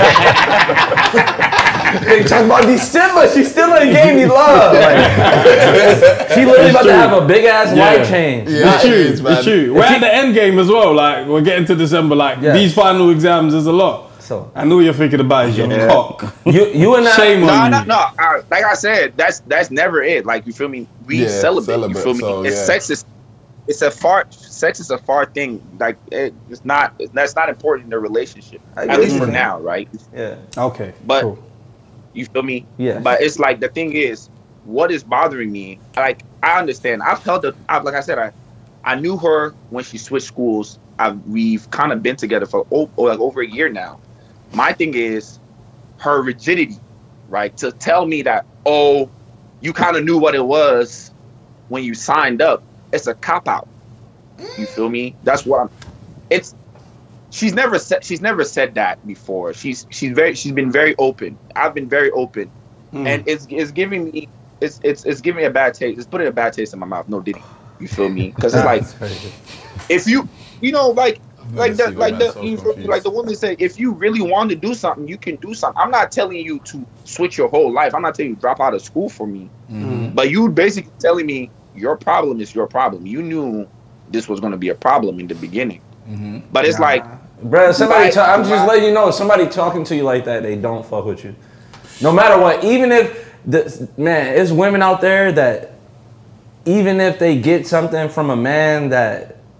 They talking about December. She still ain't gave me love. Like, she literally about to have a big ass Yeah. life change. Yeah, It's true. it is, man. It's true. We're at the end game as well. Like we're getting to December. Like Yeah. these final exams is a lot. So I know what you're thinking about is your cock. you you and I. Shame no, on no, you. no. Uh, like I said, that's that's never it. Like you feel me? We Yeah, celebrate. celebrate, You feel me? so, it's yeah. sex is it's a far sex is a far thing. Like it, it's not that's not important in the relationship. I At get least you. for now, right? Yeah. Okay. But cool. you feel me? Yeah. But it's like the thing is, what is bothering me? Like I understand. I've held the. I've, like I said, I I knew her when she switched schools. I've we've kind of been together for oh, like over a year now. My thing is her rigidity, right? To tell me that oh, you kind of knew what it was when you signed up. It's a cop out. You feel me? That's what I'm. It's. She's never said. She's never said that before. She's she's very. She's been very open. I've been very open, Mm. and it's it's giving me. It's it's it's giving me a bad taste. It's putting a bad taste in my mouth. No Diddy. You feel me? Because it's like if you you know like like the see the like man the so you feel me? confused. Like the woman said, if you really want to do something, you can do something. I'm not telling you to switch your whole life. I'm not telling you to drop out of school for me. Mm-hmm. But you basically telling me your problem is your problem. You knew this was going to be a problem in the beginning. Mm-hmm. But it's like, Bro, somebody. Right. Ta- I'm just letting you know. Somebody talking to you like that, they don't fuck with you. No matter what, even if the man, there's women out there that, even if they get something from a man that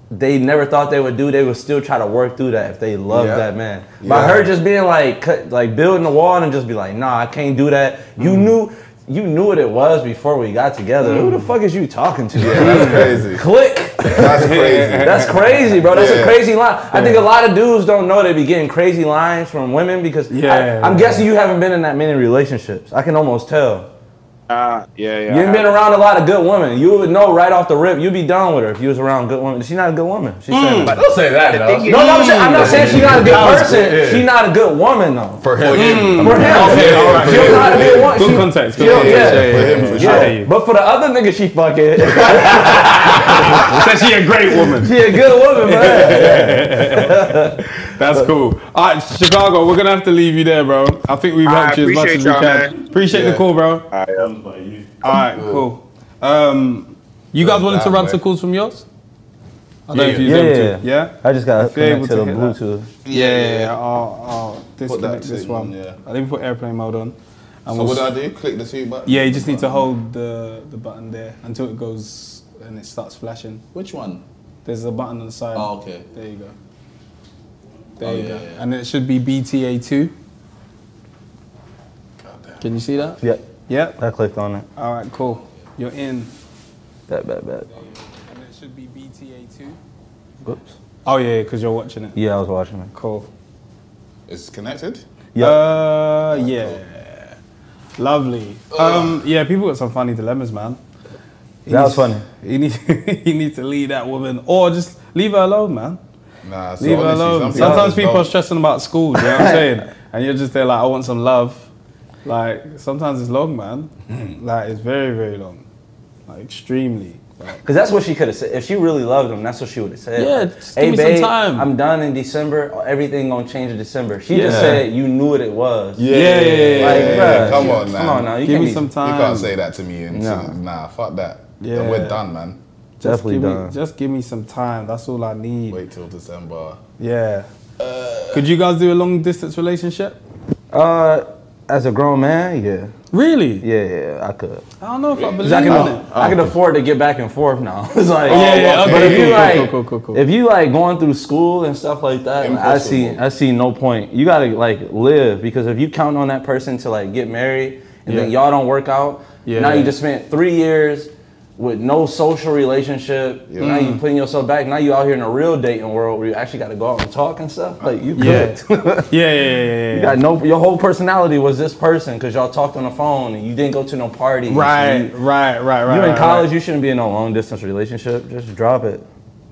they never thought they would do, they would still try to work through that if they loved Yeah. that man. By Yeah. her just being like, cut, like building the wall and just be like, nah, I can't do that. You knew, you knew what it was before we got together. Who the fuck is you talking to? Yeah, that's crazy. Click. That's crazy. That's crazy, bro. That's Yeah. a crazy line. I think a lot of dudes don't know they be getting crazy lines from women because Yeah. I, I'm guessing you haven't been in that many relationships. I can almost tell. Uh, yeah, yeah. You ain't been around a lot of good women. You would know right off the rip. You'd be done with her if you was around good women. She's not a good woman. She's saying that. Don't say that, though. thing is- No, no, I'm, saying, I'm not saying she's not a good That was person. good, yeah. She's not a good woman though. For him. For him. Okay, all right. She's not a good woman. Good She- context. Good Yeah, context. yeah. Yeah, For yeah, him, yeah. for I sure. hear you. But for the other nigga she fucking, Said she a great woman. she a good woman, man. That's cool. All right, Chicago, we're gonna have to leave you there, bro. I think we've helped I you as much appreciate as we y'all, can. man. Appreciate Yeah. the call, bro. All right, yo. All right, cool. Um, you guys wanted to that run way. some calls from yours? I don't know Yeah, if you was yeah, able yeah. to. Yeah. I just got If you're able connected to to the hit that. Bluetooth. Yeah, yeah, yeah. I'll, I'll disconnect that this thing one. on, yeah. Let me put airplane mode on. And So we'll what do s- I do? Click the two buttons? Yeah, you just need to hold the, the button there until it goes and it starts flashing. Which one? There's a button on the side. Oh, okay. There you go. There Oh, you yeah, go. yeah. And it should be B T A two. God damn. Can you see that? Yep. Yep. I clicked on it. All right, cool. You're in. Bet, bet, bet. And it should be B T A two. Oops. Oh, yeah, because you're watching it. Yeah, I was watching it. Cool. It's connected? Yep. Uh, yeah. Lovely. Um, yeah, people got some funny dilemmas, man. You That was need- funny. You need, you need to leave that woman, or just leave her alone, man. Nah, so Leave her honestly, alone. some Sometimes just people don't. are stressing about school. You know what I'm saying? And you're just there like, I want some love. Like sometimes it's long, man. Like it's very, very long. Like extremely. Like, Because that's what she could have said. If she really loved him, that's what she would have said. Yeah, Like, just hey, give me some babe, time." I'm done in December. Everything gonna change in December. She just Yeah. said you knew what it was. Yeah, Yeah, yeah, yeah, Like, yeah, bruh, come you- on, man. Come on now. You give can't me be- some You time. can't say that to me. And No. Nah, fuck that. Yeah. Then we're done, man. Just Definitely give me, done. just give me some time. That's all I need. Wait till December. Yeah. Could you guys do a long distance relationship? Uh, as a grown man, yeah, Really? yeah, yeah, I could. I don't know if I believe 'Cause I in can, it. I can afford to get back and forth now. It's like, Yeah, yeah, okay, but if cool, you cool, like, cool, cool, cool, cool. if you like going through school and stuff like that, like, I see, Impossible. I see no point. You gotta like live because if you count on that person to like get married and then Yeah. y'all don't work out, Yeah. now you just spent three years with no social relationship. Now you putting yourself back. Now you out here in a real dating world where you actually got to go out and talk and stuff. Like you Yeah. could. Yeah, yeah, yeah, yeah. You got no. Your whole personality was this person because y'all talked on the phone and you didn't go to no parties. Right, You, right, right, right. you in right, college, right. you shouldn't be in no long distance relationship. Just drop it.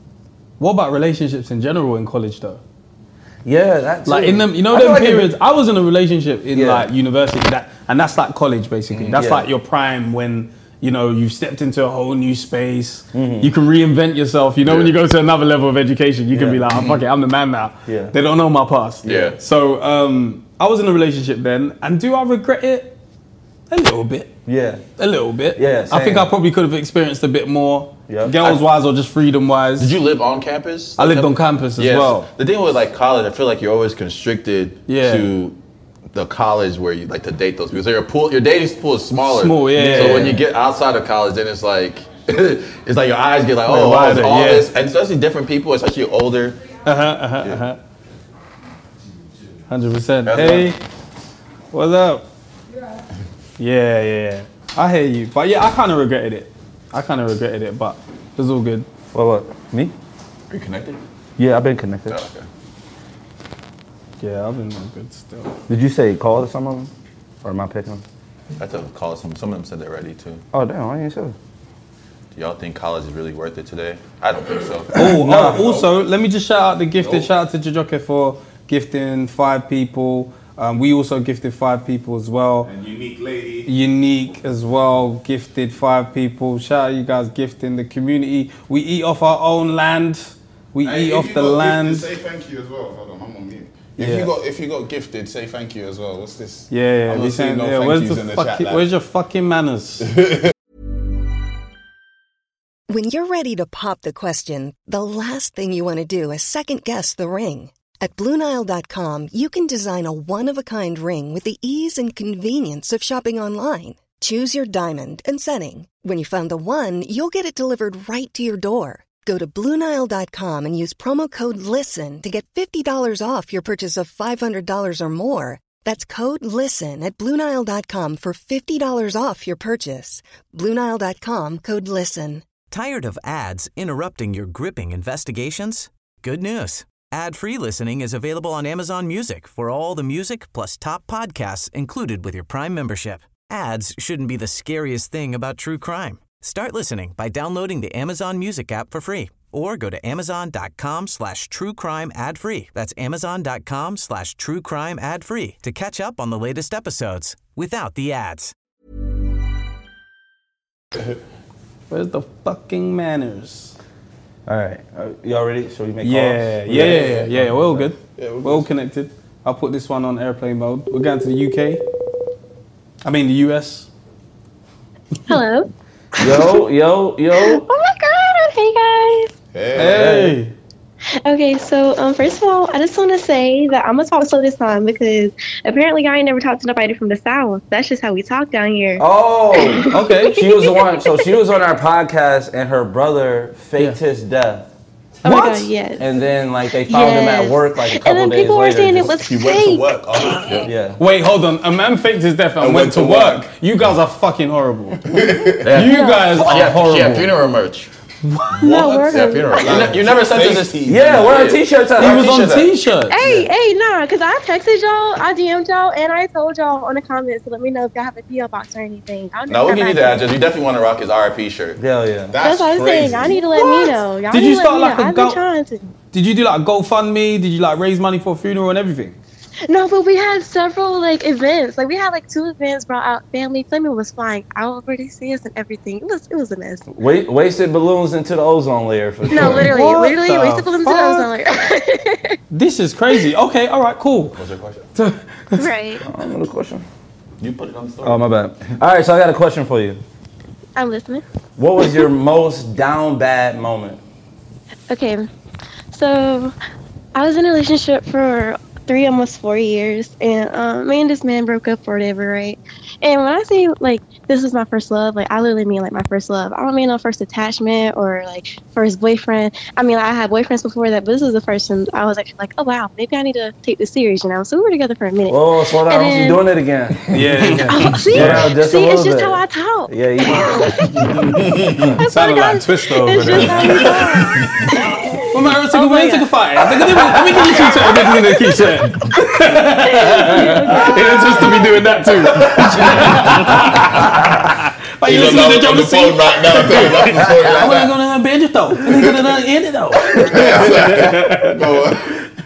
What about relationships in general in college though? Yeah, that's Like in them, you know, I feel them like it- periods. I was in a relationship in Yeah. like university, that, and that's like college basically. That's Yeah. like your prime when you know you've stepped into a whole new space. Mm-hmm. You can reinvent yourself. You know, when you go to another level of education, you can Yeah. be like, oh, fuck it, I'm the man now. Yeah. They don't know my past. Yeah. So um, I was in a relationship then, and do I regret it? A little bit. Yeah. A little bit. Yeah, I think same. I probably could have experienced a bit more, Yeah. girls wise or just freedom wise. Did you live on campus? I lived on campus as Yes. well. The thing with like college, I feel like you're always constricted Yeah. to the college where you like to date those people. So your pool, your dating pool is smaller. Small, yeah, So yeah, when yeah. you get outside of college, then it's like it's like your eyes get like, Like oh, oh, it's wider, all yeah. this, and especially different people, especially older. Uh huh. Uh huh. Uh huh. Hundred percent. That's Hey, what's up? Yeah, yeah. I hear you, but yeah, I kind of regretted it. I kind of regretted it, but it was all good. What? What? Me? Are you connected? Yeah, I've been connected. Oh, okay. Yeah, I've been all good still. Did you say call to some of them, or am I picking them? I had to call some. Some of them said they're ready too. Oh damn! Why didn't you say? Do y'all think college is really worth it today? I don't think so. Oh, oh, also, let me just shout out the gifted. Shout out to Jajoke for gifting five people. Um, we also gifted five people as well. And unique lady. Unique as well, gifted five people. Shout out you guys gifting the community. We eat off our own land. We Hey, eat if off you the got land. Gifted, say thank you as well. Hold on, I'm on mute. If Yeah. you got if you got gifted, say thank you as well. What's this? Yeah, yeah. I'm we not seeing saying, no yeah thank where's yous the in the fucking, chat, lad. where's your fucking manners? When you're ready to pop the question, the last thing you want to do is second-guess the ring. At Blue Nile dot com, you can design a one-of-a-kind ring with the ease and convenience of shopping online. Choose your diamond and setting. When you find the one, you'll get it delivered right to your door. Go to Blue Nile dot com and use promo code LISTEN to get fifty dollars off your purchase of five hundred dollars or more. That's code LISTEN at Blue Nile dot com for fifty dollars off your purchase. Blue Nile dot com, code LISTEN. Tired of ads interrupting your gripping investigations? Good news. Ad-free listening is available on Amazon Music for all the music plus top podcasts included with your Prime membership. Ads shouldn't be the scariest thing about true crime. Start listening by downloading the Amazon Music app for free or go to amazon.com slash true crime ad free. That's amazon.com slash true crime ad free to catch up on the latest episodes without the ads. Where's the fucking manners? All right. Uh, y'all ready? Shall we make Yeah, calls? yeah, yeah, yeah, yeah. We're all good. Yeah, we're We're all connected. I'll put this one on airplane mode. We're going to the U K. I mean the U S. Hello. Yo, yo, yo. Oh my God! Hey guys. Hey. Okay, so um, first of all, I just want to say that I'm gonna talk slow this time because apparently I ain't never talked to nobody from the South. That's just how we talk down here. Oh, okay. She was the one. So she was on our podcast, and her brother faked his death. Oh my God, yes. And then, like, they found him at Yes. work, like, a And couple then days people were later. saying it just- was He went to fake. work after. Yeah. Wait, hold on. A man faked his death and, And went, went to to work. work. You guys are fucking horrible. Yeah. You guys are Yeah, horrible. yeah, funeral merch. No, we're Yeah, funeral. You, ne- you never sent us this. Yeah, wear a t-shirt. He was on t-shirt. Hey, hey, nah, because I texted y'all, I D M'd y'all, and I told y'all on the comments to let me know if y'all have a P O box or anything. I'll No, we'll never give you the back address. You definitely want to rock his R I P shirt. Hell yeah. That's what I'm saying. I need to let me know. Y'all Did need you to start let me like know. a I've been go- trying to. Did you do like GoFundMe? Did you like raise money for a funeral and everything? No, but we had several like events. Like we had like two events. Brought out family. Fleming was flying out over D C S and everything. It was it was a mess. Wa- wasted balloons into the ozone layer for sure. No, literally, What literally the wasted balloons. I was like, This is crazy. Okay, all right, cool. What's your question? right. I don't know the question. You put it on the story. Oh, my bad. All right, so I got a question for you. I'm listening. What was your most down bad moment? Okay, so I was in a relationship for three, almost four years, and um, me and this man broke up or whatever, right? And when I say like this is my first love, like I literally mean like my first love. I don't mean no first attachment or like first boyfriend. I mean, like, I had boyfriends before that, but this is the first one. I was actually like, oh wow, maybe I need to take this serious, you know? So we were together for a minute. Oh, slow down. And You're doing it again. Yeah, yeah. Oh, see, Yeah, just a see, it's little just bit. how I talk. Yeah, you Sounded like Twister over It's there. just how I talk. Well, man, let's take Oh a my take a God. fight. Let me let me give you a key shirt. Let me give you a key shirt. It's just to be doing that too. Like you He's listen on to the, the on the drum phone scene. right now. Telling us the story I'm like gonna go to bed though. I'm gonna end it though. that. Go on.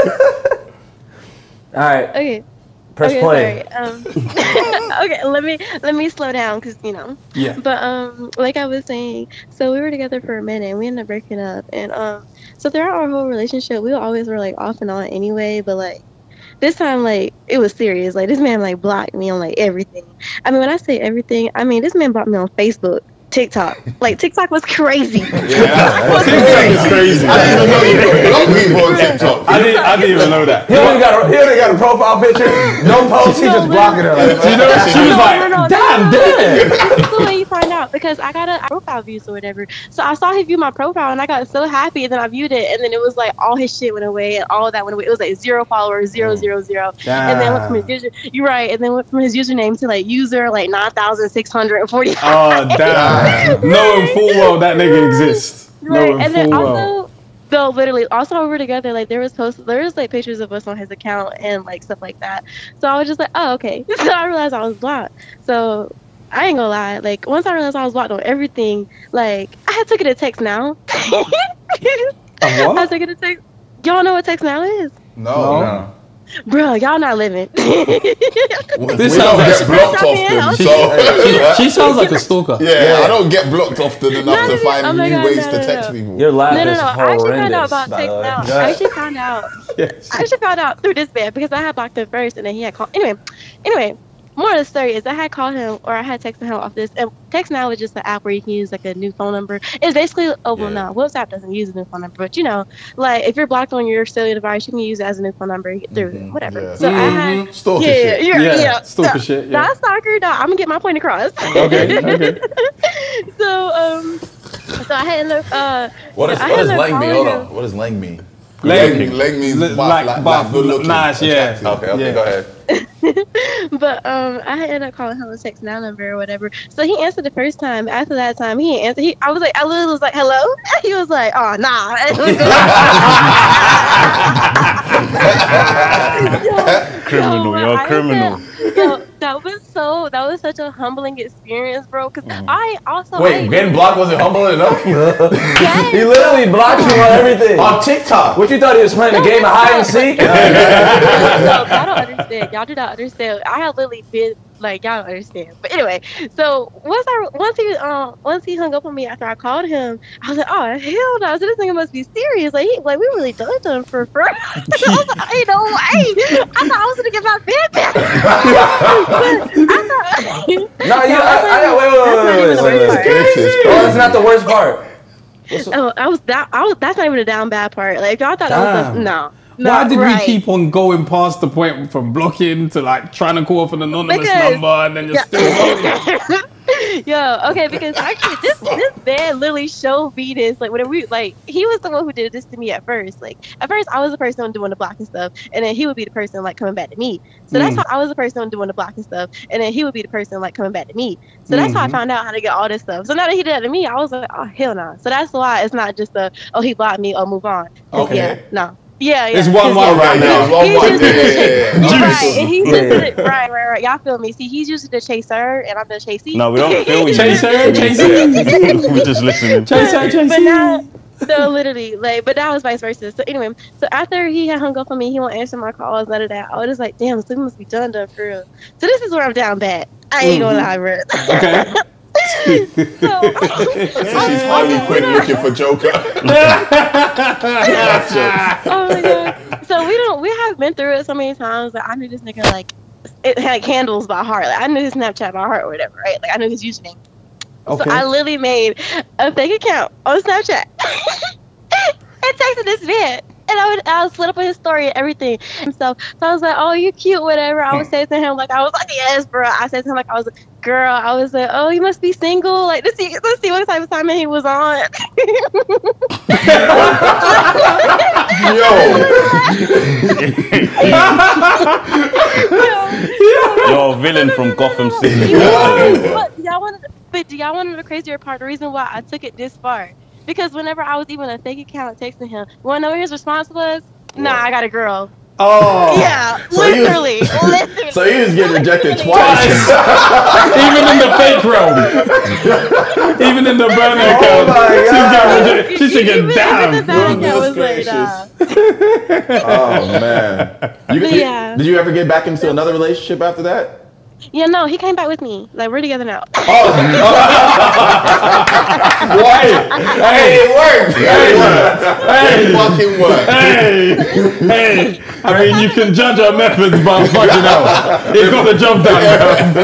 All right, Okay. press okay, play. Sorry. Um, okay, let me let me slow down because you know. Yeah. But um, like I was saying, so we were together for a minute. And we ended up breaking up, and um, so throughout our whole relationship, we always were like off and on anyway. But like this time, like it was serious. Like this man like blocked me on like everything. I mean, when I say everything, I mean this man blocked me on Facebook, TikTok. Like TikTok was crazy. TikTok is crazy. I didn't even know you could block people on TikTok. I didn't I didn't even know that. He only got a, he only got a profile picture. No post. He No, just but- blocking her. Like, You know, she was No, like, no, no, damn, no. damn. That's the way you find out because I got a profile views or whatever. So I saw he viewed my profile and I got so happy. And then I viewed it and then it was like all his shit went away and all of that went away. It was like zero followers, zero, zero, zero. And then went from his user, you're right. And then went from his username to like user like nine thousand six hundred forty. Oh damn. Knowing full well that nigga exists. Right. Knowing And then full well. also, though, literally, also when we were together, like there was posts, there was like pictures of us on his account and like stuff like that. So I was just like, oh, okay. So I realized I was blocked. So I ain't gonna lie. Like once I realized I was blocked on everything, like I had took it to text now. I took it to text. Y'all know what text now is? No. no. Bro, y'all not living. We This don't sounds like get blocked Stop being often, nosy. so She sounds like a stalker. yeah, I don't get blocked often enough No, to no, find oh my new God, ways no, to no, text no. people. Your laugh No, no, is no. I actually found out horrendous. about by the text way. now. Go I ahead. actually found out. Yes. I actually found out through this man because I had blocked him first, and then he had called. Anyway, anyway, more of the story is I had called him or I had texted him off this. And Text Now is just an app where you can use like a new phone number. It's basically, oh, well, Yeah. no, WhatsApp doesn't use a new phone number. But, you know, like if you're blocked on your cellular device, you can use it as a new phone number and get through it, whatever. Yeah. So I had, Stalker yeah, shit. yeah, yeah, Yeah, stalker So- shit, yeah. Not stalker, no, I'm going to get my point across. Okay, okay. so, um, so I had look, uh, What is I what had does look lang mean? calling Hold him. on. What does lang mean? Leg, leg means Like, buff, like like, buff, like good looking. nice, yeah. attractive. Okay, okay, Yeah. go ahead. But um, I had ended up calling him a Text Now number or whatever. So he answered the first time. After that time, he didn't answer. He, I was like, I literally was like, hello? He was like, oh, nah. Criminal, Yo, you're I a criminal. said- Yo, that was so, that was such a humbling experience, bro. Because I also. Wait, I, getting blocked wasn't humble enough? He literally blocked you on everything. On TikTok. What you thought he was playing a game of hide and seek? no, y'all don't understand. Y'all do not understand. I have literally been like, y'all don't understand. But anyway, so once I once he um once he hung up on me after I called him, I was like, oh hell no! So this nigga must be serious. Like he like we really done done for for. I was like, ain't no way. I thought I was gonna get my bed back. I thought. No, you. I, I, wait, wait, wait, wait, wait, wait, wait. This is Oh, that's not the worst part. Oh, I was that. I was. That's not even a down bad part. Like y'all thought that was Damn. a, no. Why Not did right. we keep on going past the point from blocking to like trying to call off an anonymous Because- number and then you're still going? Yo, okay, because actually this this man literally showed me this. Like whenever we like he was the one who did this to me at first. Like at first I was the person doing the blocking stuff, and then he would be the person like coming back to me. So that's how I was the person doing the blocking stuff, and then he would be the person like coming back to me. So that's how I found out how to get all this stuff. So now that he did that to me, I was like, oh hell no. So that's why it's not just a oh he blocked me, oh move on. 'Cause, Okay. Yeah, no. Yeah, yeah. It's one 'cause, one yeah, right now. One He's one. just the Yeah, chase- yeah, yeah. Right, and he's Yeah. just the, right, right, right. Y'all feel me? See, he's usually the chaser, and I'm the chasee. No, we don't feel you. Chaser, chaser. We're just listening. Chaser, chaser. But now, so literally, like, but now it's vice versa. So anyway, so after he had hung up on me, he won't answer my calls, none of that. I was just like, damn, so he must be done done for real. So this is where I'm down bad. I ain't gonna lie, bro. Okay. so, She's Harley Quinn looking for Joker. oh my god. So we don't we have been through it so many times that I knew this nigga like it had candles by heart. Like I knew his Snapchat by heart or whatever, right? Like I knew his username. Okay. So I literally made a fake account on Snapchat and texted this man. And I would I would slid up on his story and everything and stuff. So I was like, oh, you cute, whatever. I would say to him like I was like, yes, bro. I said to him like I was like, girl. I was like, oh, you must be single. Like let's see, let's see what type of time he was on. You're a villain from Gotham City. But y'all wanted, but do y'all want to know the crazier part? The reason why I took it this far, because whenever I was even a fake account texting him, you want to know what his response was? Nah, I got a girl. Oh. Yeah, So he was- literally, literally. So he was getting rejected Literally. twice. Even in the fake realm. Even in the burner account. my She's God. getting rejected. She's Even- thinking, even damn. the bad goodness guy was like, gracious. nah. Oh man. You, you- Yeah. Did you ever get back into another relationship after that? Yeah, no, he came back with me. Like we're together now. Why? Hey, it worked. hey, Fucking what? hey, hey. I mean, you can judge our methods by fucking out. He got the job done,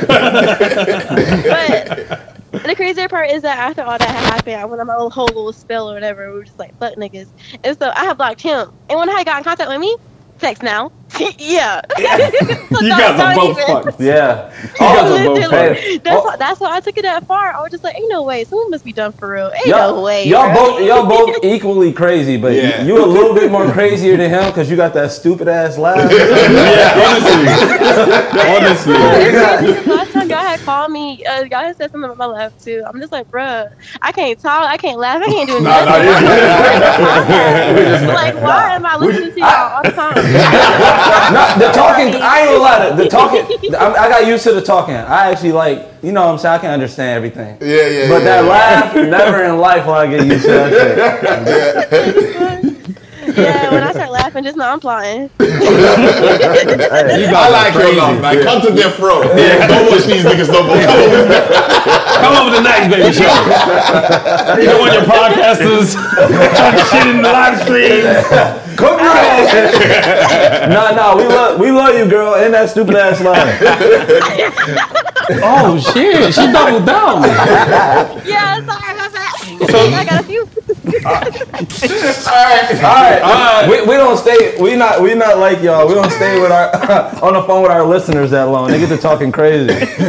But the crazier part is that after all that had happened, I went on my little whole little spell or whatever. We were just like, fuck niggas. And so I had blocked him. And when I got in contact with me, Text Now. Yeah. So You don't- guys are don't both even- fucked. Yeah. You guys are both Literally. fucked. That's, Oh. why, that's why I took it that far. I was just like, ain't no way. Someone must be done for real. Ain't Y'all, no way. y'all bro. both, y'all both equally crazy, but Yeah. you a little bit more crazier than him because you got that stupid ass laugh. Yeah, honestly. Honestly. Because last time y'all had called me, uh, y'all had said something about my laugh too. I'm just like, bruh, I can't talk, I can't laugh, I can't do Nah, nothing. nah, like, why am I listening to y'all all the time? No, the talking, I ain't gonna lie, the, the talking, I, I got used to the talking. I actually like, you know what I'm saying, I can understand everything. Yeah, yeah, But yeah, that yeah. laugh, never in life will I get used to that shit. Yeah, when I start laughing, laughing. Just know I'm plotting. I like your laugh, man. Come to death row. Yeah. Don't watch these niggas no more. Come over there. Come over to next, baby show. You don't want your podcasters talking shit in the live stream. Come on. Nah, nah, we love we love you, girl. In that stupid ass line. Oh shit, she doubled down. Yeah, sorry about that. So, I got a few. Alright, alright. Alright. We, we don't stay we not we not like y'all. We don't stay with our on the phone with our listeners that long. They get to talking crazy.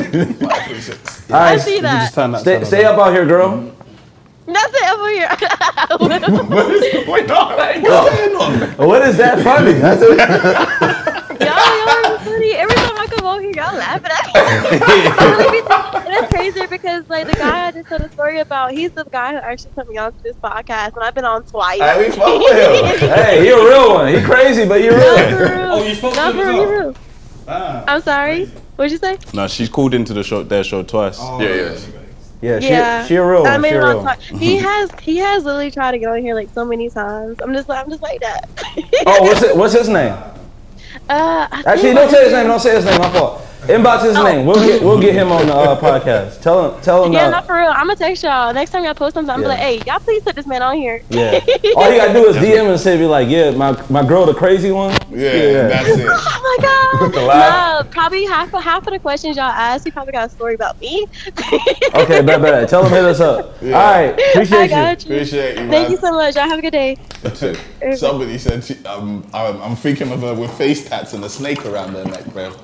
I see that. Stay, stay up out here, girl. That's it over here. What is going on? Like, what's going on? What is that funny? That's it. Y'all, y'all are funny. Every time I come over here, y'all laughing at me. And it's crazy because like the guy I just told a story about, he's the guy who actually put me onto this podcast, and I've been on twice. Hey, we fuck with him. Hey, he a real one. He crazy, but he real. No, for real. Oh, you spoke to no, him for as real, well? for real. Ah. I'm sorry. What'd you say? No, she's called into the show, their show twice. Oh, Yeah, yeah. Yeah, she, Yeah. she a real one. I made she it a real on one. twice. He has he has literally tried to get on here like so many times. I'm just I'm just like that. Oh, what's it, what's his name? Uh, I Actually, think don't say his my- name. Don't say his name. My fault. Inbox his Oh. name. We'll get we'll get him on the uh, podcast. Tell him. Tell him. Yeah, uh, not for real. I'm gonna text y'all next time y'all post something. I'm Yeah. gonna be like, hey, y'all please put this man on here. Yeah. All you gotta do is D M and say, be like, yeah, my my girl, the crazy one. Yeah, that's it. Oh my god. The laugh. No, probably half of half of the questions y'all asked, he probably got a story about me. Okay, bet, bet. Tell him hit us up. Yeah. All right. Appreciate I you. got you. Appreciate you, man. Thank you so much. Y'all have a good day. Somebody said, she, um, I'm, I'm thinking of her with face tats and a snake around her neck, bro.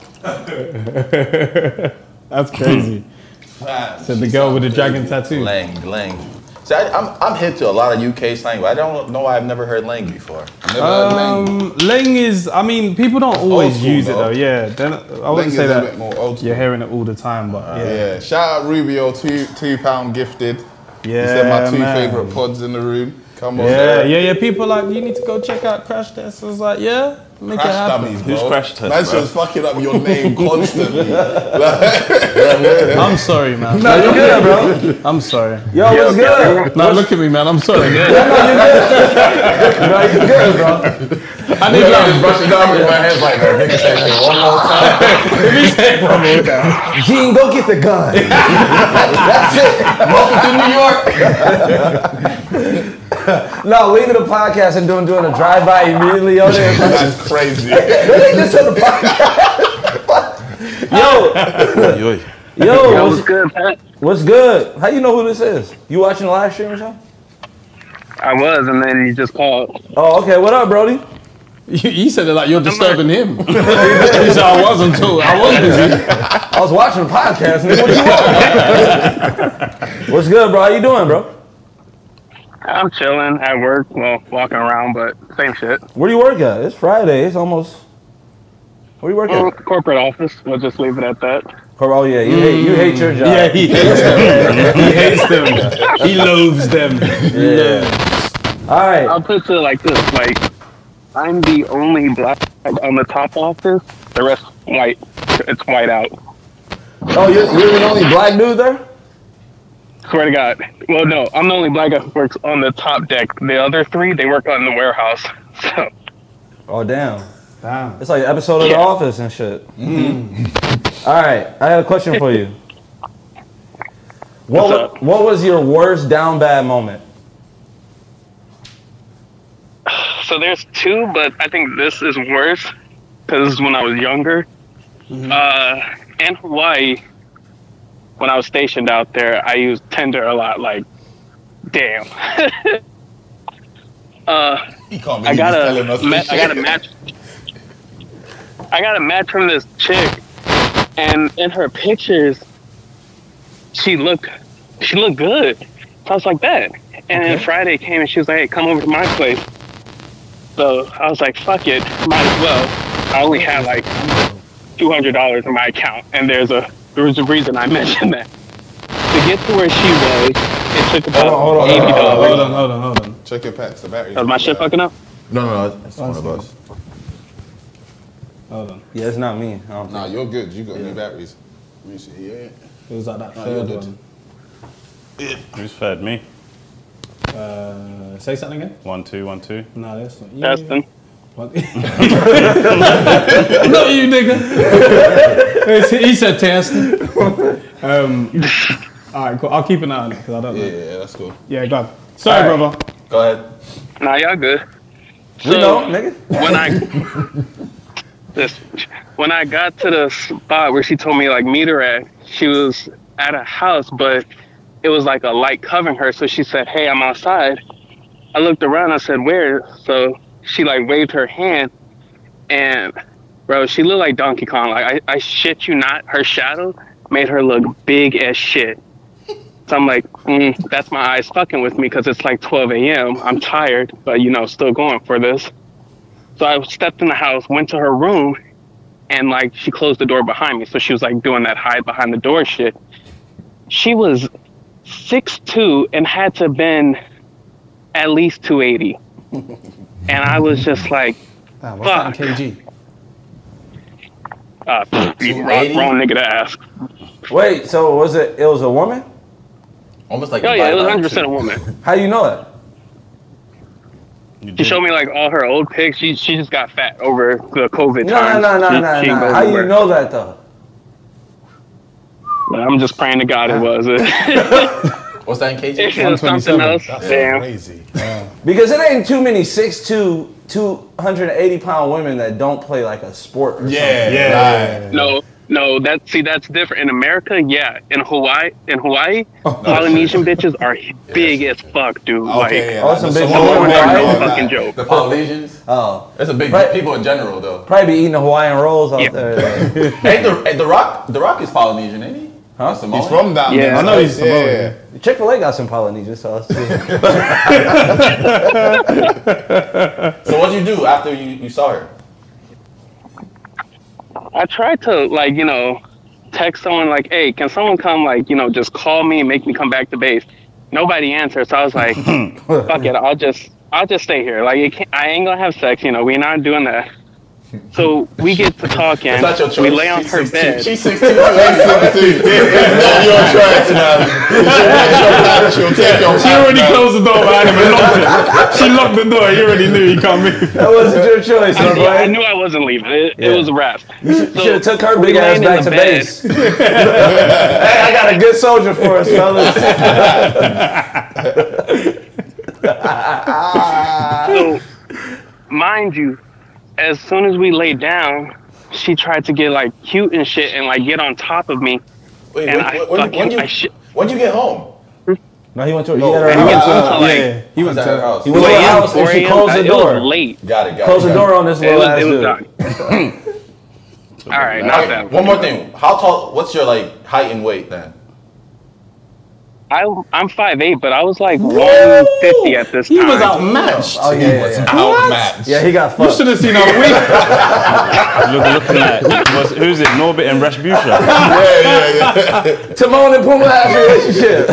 That's crazy. Man, Said the she girl with the sounds dragon crazy. tattoo. Lang, lang. See, I, I'm I'm hip to a lot of U K slang, but I don't know why I've never heard lang before. Never heard Lang. Um, Leng is, I mean, people don't always school, use it though. though. Yeah, then I Lang wouldn't is say a that bit more old school. you're hearing it all the time, but Yeah. yeah. Shout out Rubio, two two pound gifted. Yeah, He said my two man. favorite pods in the room. Come on. Yeah, yeah, yeah. People like, you need to go check out Crash Test. I was like, yeah, make it Crash happen. dummies, Who's bro. Crash Test, Man's bro? just fucking up your name constantly. I'm sorry, man. No, you good, bro. I'm sorry. Yo, what's good? No, look at me, man. I'm sorry. No, you good, bro. I need I'm love. just brushing off in my head like that. Nigga say shit one more time. Gene, go get the gun. That's it. Welcome to New York. No, leaving the podcast and doing doing a drive by immediately on there. That's crazy. They just on the podcast. Yo, Yo, yo, What's what's, good, Pat? what's good? How you know who this is? You watching the live stream or something? I was, and then you just called. Oh, okay. What up, Brody? You, you said it like you're disturbing him. He said I was until I was busy. I was watching the podcast. Nigga, what you want? What's good, bro? How you doing, bro? I'm chilling at work, well, walking around, but same shit. Where do you work at? It's Friday. It's almost. Where do you work Well, at? corporate office. We'll just leave it at that. Oh yeah, you hate you hate your job. Yeah, he hates them. He hates them. He loathes them. Yeah. All right. I'll put it like this: like, I'm the only black on the top office. The rest white. It's white out. Oh, you're, you're the only black dude there? Swear to God. Well, no, I'm the only black guy who works on the top deck. The other three, they work on the warehouse. So. Oh damn. Damn. It's like an episode of Yeah. The Office and shit. All right, I have a question for you. What What's wa- up? what was your worst down bad moment? So there's two, but I think this is worse because this is when I was younger. Uh, in Hawaii, when I was stationed out there, I used Tinder a lot. Like, damn. uh, He can't I believe got he's a, telling us ma- this I got a shit. match. I got a match from this chick, and in her pictures, she looked, she looked good. So I was like that. And then Friday came and she was like, "Hey, come over to my place." So I was like, "Fuck it, might as well." I only had like two hundred dollars in my account, and there's a there was a reason I mentioned that. To get to where she was, it took about Hold on, hold on, eighty dollars. Hold on, hold on, hold on. Check your packs, the battery. Was my shit fucking up? No, no, no. It's one of us. Hold on. Yeah, it's not me. I don't Nah, think. you're good. You got new batteries. Let me see. Yeah. It was like that No, third you're one. good. who's fed me? Uh, say something again? One, two, one, two. No, that's not you. Justin. Not you, nigga. He said test. Um, all right, cool. I'll keep an eye on it because I don't know. Yeah, yeah, that's cool. Yeah, go on. Sorry, All right. brother. Go ahead. Nah, y'all good. We know, nigga. When I this, when I got to the spot where she told me like meet her at, she was at a house, but it was like a light covering her. So she said, "Hey, I'm outside." I looked around. I said, "Where?" So she like waved her hand, and bro, she looked like Donkey Kong. Like I, I shit you not, her shadow made her look big as shit. So I'm like, mm, that's my eyes fucking with me because it's like twelve a.m. I'm tired, but you know, still going for this. So I stepped in the house, went to her room, and like she closed the door behind me. So she was like doing that hide behind the door shit. She was six two and had to been at least two eighty. And I was just like, Damn, what's that fuck. in K G? Uh, wrong, wrong nigga to ask. Wait, so was it? It was a woman? Almost like Oh a yeah, it was bite one hundred out, percent a too. woman. How you know that? She showed me like all her old pics. She she just got fat over the COVID No, time. no, no, She- no, she no. goes How you over. know that though? I'm just praying to God it was it. What's that in K G? If it was something else, That's damn. crazy. Because it ain't too many six two, two hundred eighty pound women that don't play like a sport or Yeah, something. yeah. No, no, that see that's different. In America, yeah. In Hawaii, in Hawaii, Polynesian bitches are big as fuck, dude. Okay, like, yeah. Oh, some the bitches Samoan in women Hawaii? and all fucking that. joke. The Polynesians. Oh, That's a big Right. people in general, though. probably be eating the Hawaiian rolls out Yeah. there. Hey, the, hey, the Rock, the Rock is Polynesian, ain't he? Huh? Samoan? He's from down Yeah. there. I know he's yeah. Samoan. Chick-fil-A got some Polynesian sauce too. So what'd you do after you, you saw her? I tried to like you know text someone like, hey, can someone come like you know just call me and make me come back to base? Nobody answered, so I was like, fuck it, I'll just I'll just stay here. Like it can't, I ain't gonna have sex, you know, we're not doing that. So we get to talking. It's not your choice. We lay on She's her sixteen. bed. She's sixteen. No, you're trash now. She'll take your She already closed the door behind him and locked it. She locked the door. You already knew he can't move. That wasn't your choice, my I, yeah, I boy. knew I wasn't leaving. It, Yeah. it was a wrap. You should So, have took her we big ass laying in back the to bed. base. Hey, I got a good soldier for us, fellas. So, mind you, as soon as we lay down, she tried to get like cute and shit and like get on top of me. Wait, And when, I when, when, fucking- you, I sh- when'd you get home? No, he went to her. No, he had her and he house. went to, like, Yeah, he went Was to at her house. He went to her four house and she a.m. closed the It door. was late. Got it, got Close it. the got door on this It little was, ass it was dude. done. All right, it. not Okay, that. one more thing. How tall? What's your like height and weight then? I, I'm five eight, but I was like one fifty at this time. He was outmatched. Oh yeah, yeah, yeah. Outmatched. Yeah, he got You fucked. should have seen our week. Look, looking at what's, who's it? Norbit and Rasputia. Yeah, yeah, yeah. Timon and Pumbaa relationship.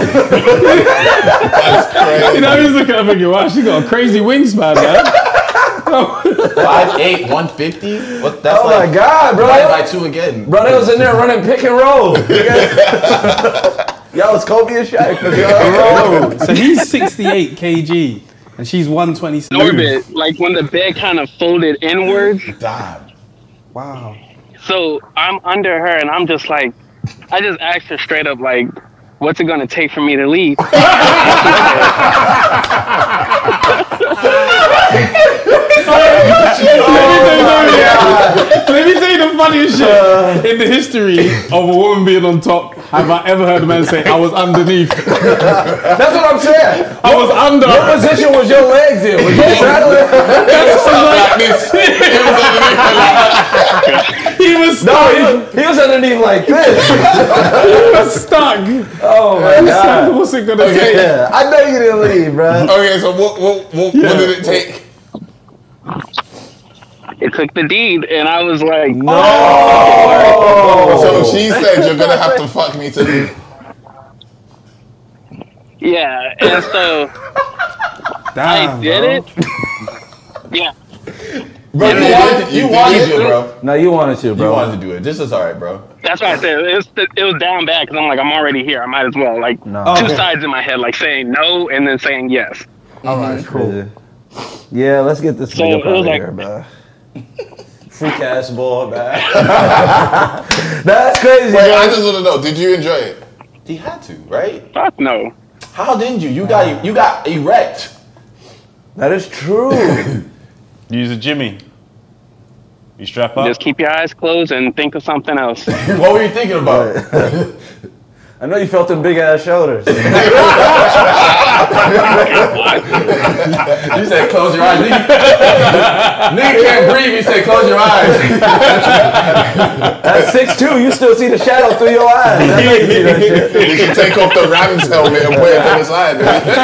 You know, he's looking at her thinking, wow, she got a crazy wingspan, man. Five eight, one fifty. What? That's Oh like my god, bro. divided by two again. Bro, they was in there running pick and roll. Y'all was Kobe and Shaq. Bro. So he's sixty-eight kilograms and she's one twenty-seven. Norbit, like when the bed kind of folded inwards. Damn. Wow. So I'm under her and I'm just like, I just asked her straight up, like, what's it gonna take for me to leave? Let me tell you the funniest shit. In the history of a woman being on top, have I ever heard a man say, I was underneath? That's what I'm saying. I was under. What position was your legs in? Was you straddling? Like this. He was No, stuck. he was, he was underneath like this. He was stuck. Oh my god. What's it gonna take? Yeah, I know you didn't leave, bro. Okay, so what, what, what, Yeah. what did it take? It took the deed, and I was like, No. So she said you're gonna have to fuck me to leave. yeah. And so Damn, I did bro. it. Yeah. Bro, you Yeah. wanted, you You wanted did to, bro. No, you wanted to, You bro. wanted to do it. This is alright, bro. That's why I said it was, it was down bad because I'm like, I'm already here. I might as well. Like, No. two Okay. sides in my head, like saying no and then saying yes. All right, cool. Yeah, let's get this So nigga it up was out of like- here, man. Freak ass boy, man. That's crazy, Wait, bro. I just want to know, did you enjoy it? He had to, right? Fuck no. How didn't you? You got you got erect. That is true. Use a Jimmy. You strap up. Just keep your eyes closed and think of something else. What were you thinking about? I know you felt them big ass shoulders. You said close your eyes. Nigga, nigga can't breathe. You said close your eyes. At six two, you still see the shadow through your eyes. I know you see that shit. You should take off the Rams helmet and put it to the side.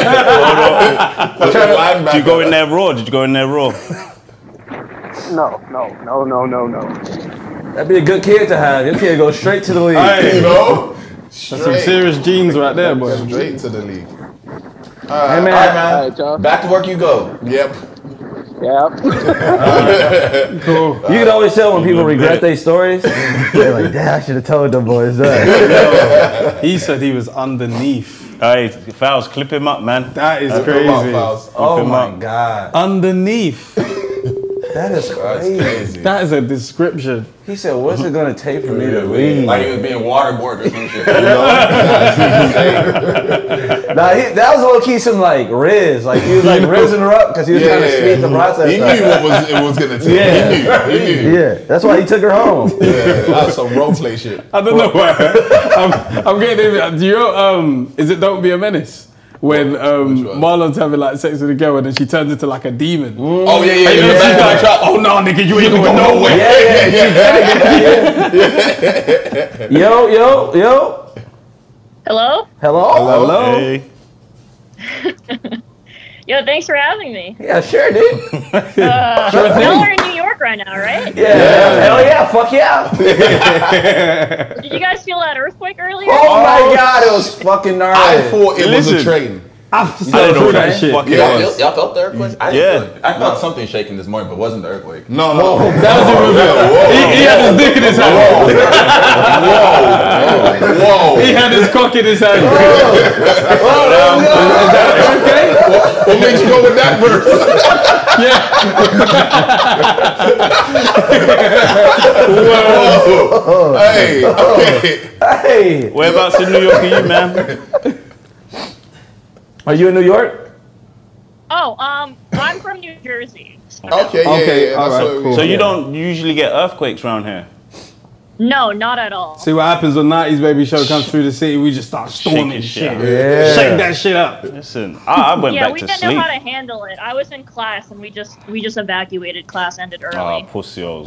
Did you go in there raw? Did you go in there raw? No, no, no, no, no, no. That'd be a good kid to have. Your kid goes straight to the league. Hey, You know? That's some serious genes right there, boy. Straight to the league. Hey, man. All right, man. All right, y'all. Back to work you go. Yep. Yeah. Cool. You can always tell when people regret their stories. They're like, damn, I should have told them boys that. He said he was underneath. Hey, Fouls, clip him up, man. That is Come on, crazy. Fouls. Oh him my up. God. Underneath. That is That's crazy. crazy. That is a description. He said, what's it going to take for me to leave? Like he was being waterboarded or some shit. Nah, he, that was low key some like Riz. Like he was like rizzing her up because he was Yeah, trying to yeah, speed the yeah. process He up. knew what was, it was going to take. Yeah. He knew. He knew. Yeah, that's why he took her home. Yeah, that's some role play shit. I don't know why. I'm, I'm getting it. Do you know, um, is it Don't Be a Menace? When um, Which one? Marlon's having like sex with a girl and then she turns into like a demon. Oh, yeah, yeah, And yeah. then she's yeah. like, oh no, nigga, you ain't going nowhere. Yeah, yeah, yeah. Yo, yo, yo. Hello? Hello? Hello? Hey. Yo, thanks for having me. Yeah, sure, dude. Uh, Sure thing. y'all are in New York right now, right? Yeah, hell yeah, fuck yeah. Did you guys feel that earthquake earlier? Oh my God, it was fucking gnarly. I thought it was a Listen. train. I I slept don't know through what that that shit. fuck it Y'all, was. feel, y'all felt the earthquake? I didn't Yeah. feel it. I felt something shaking this morning, but it wasn't the earthquake. No, no. That was even he, he had his dick in his hand. Whoa. He had his cock in his hand. Is that okay? What made you go with that verse? Whoa. Hey, okay. Hey, Whereabouts in New York are you, man? are you in New York? Oh, um, I'm from New Jersey. Okay, yeah, Okay, yeah, yeah. all That's right, what cool. we So you don't usually get earthquakes around here? No, not at all. See what happens when nineties Baby Show comes through the city, we just start storming Shaking shit. shit. Yeah. Shake that shit up. Listen, I, I went Yeah, back we to didn't sleep. know how to handle it. I was in class and we just we just evacuated. Class ended early. Ah, pussios.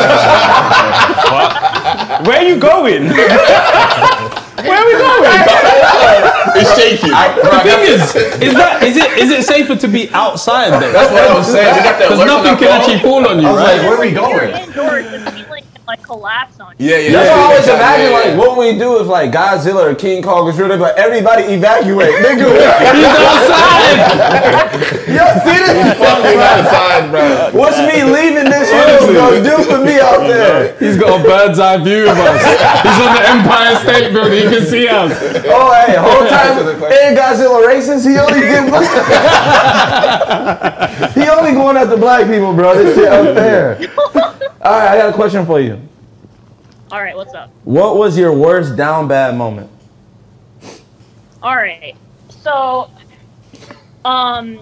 Fuck. Where are you going? Where are we going? It's shaking. The thing is, is that is it is it safer to be outside then? That's what I was saying. We got that Because alert on nothing our can phone. actually fall on you, I was right? like, where are we You're going? indoors, the ceiling can like collapse on you. Yeah, yeah. That's yeah. why I always Yeah, imagine, yeah, like, yeah. what would we do if, like, Godzilla or King Kong was real? They'd be like, everybody evacuate. Nigga, He's outside. yo, see this? Fucking outside, bro. What's me leaving this room gonna do for me out there? He's got a bird's eye view of us. He's on the Empire State Building. He can see us. Oh, hey, whole time, ain't Godzilla racist? He only did He only going after black people, bro. This shit unfair. All right, I got a question for you. All right, what's up? What was your worst down bad moment? All right. So, um,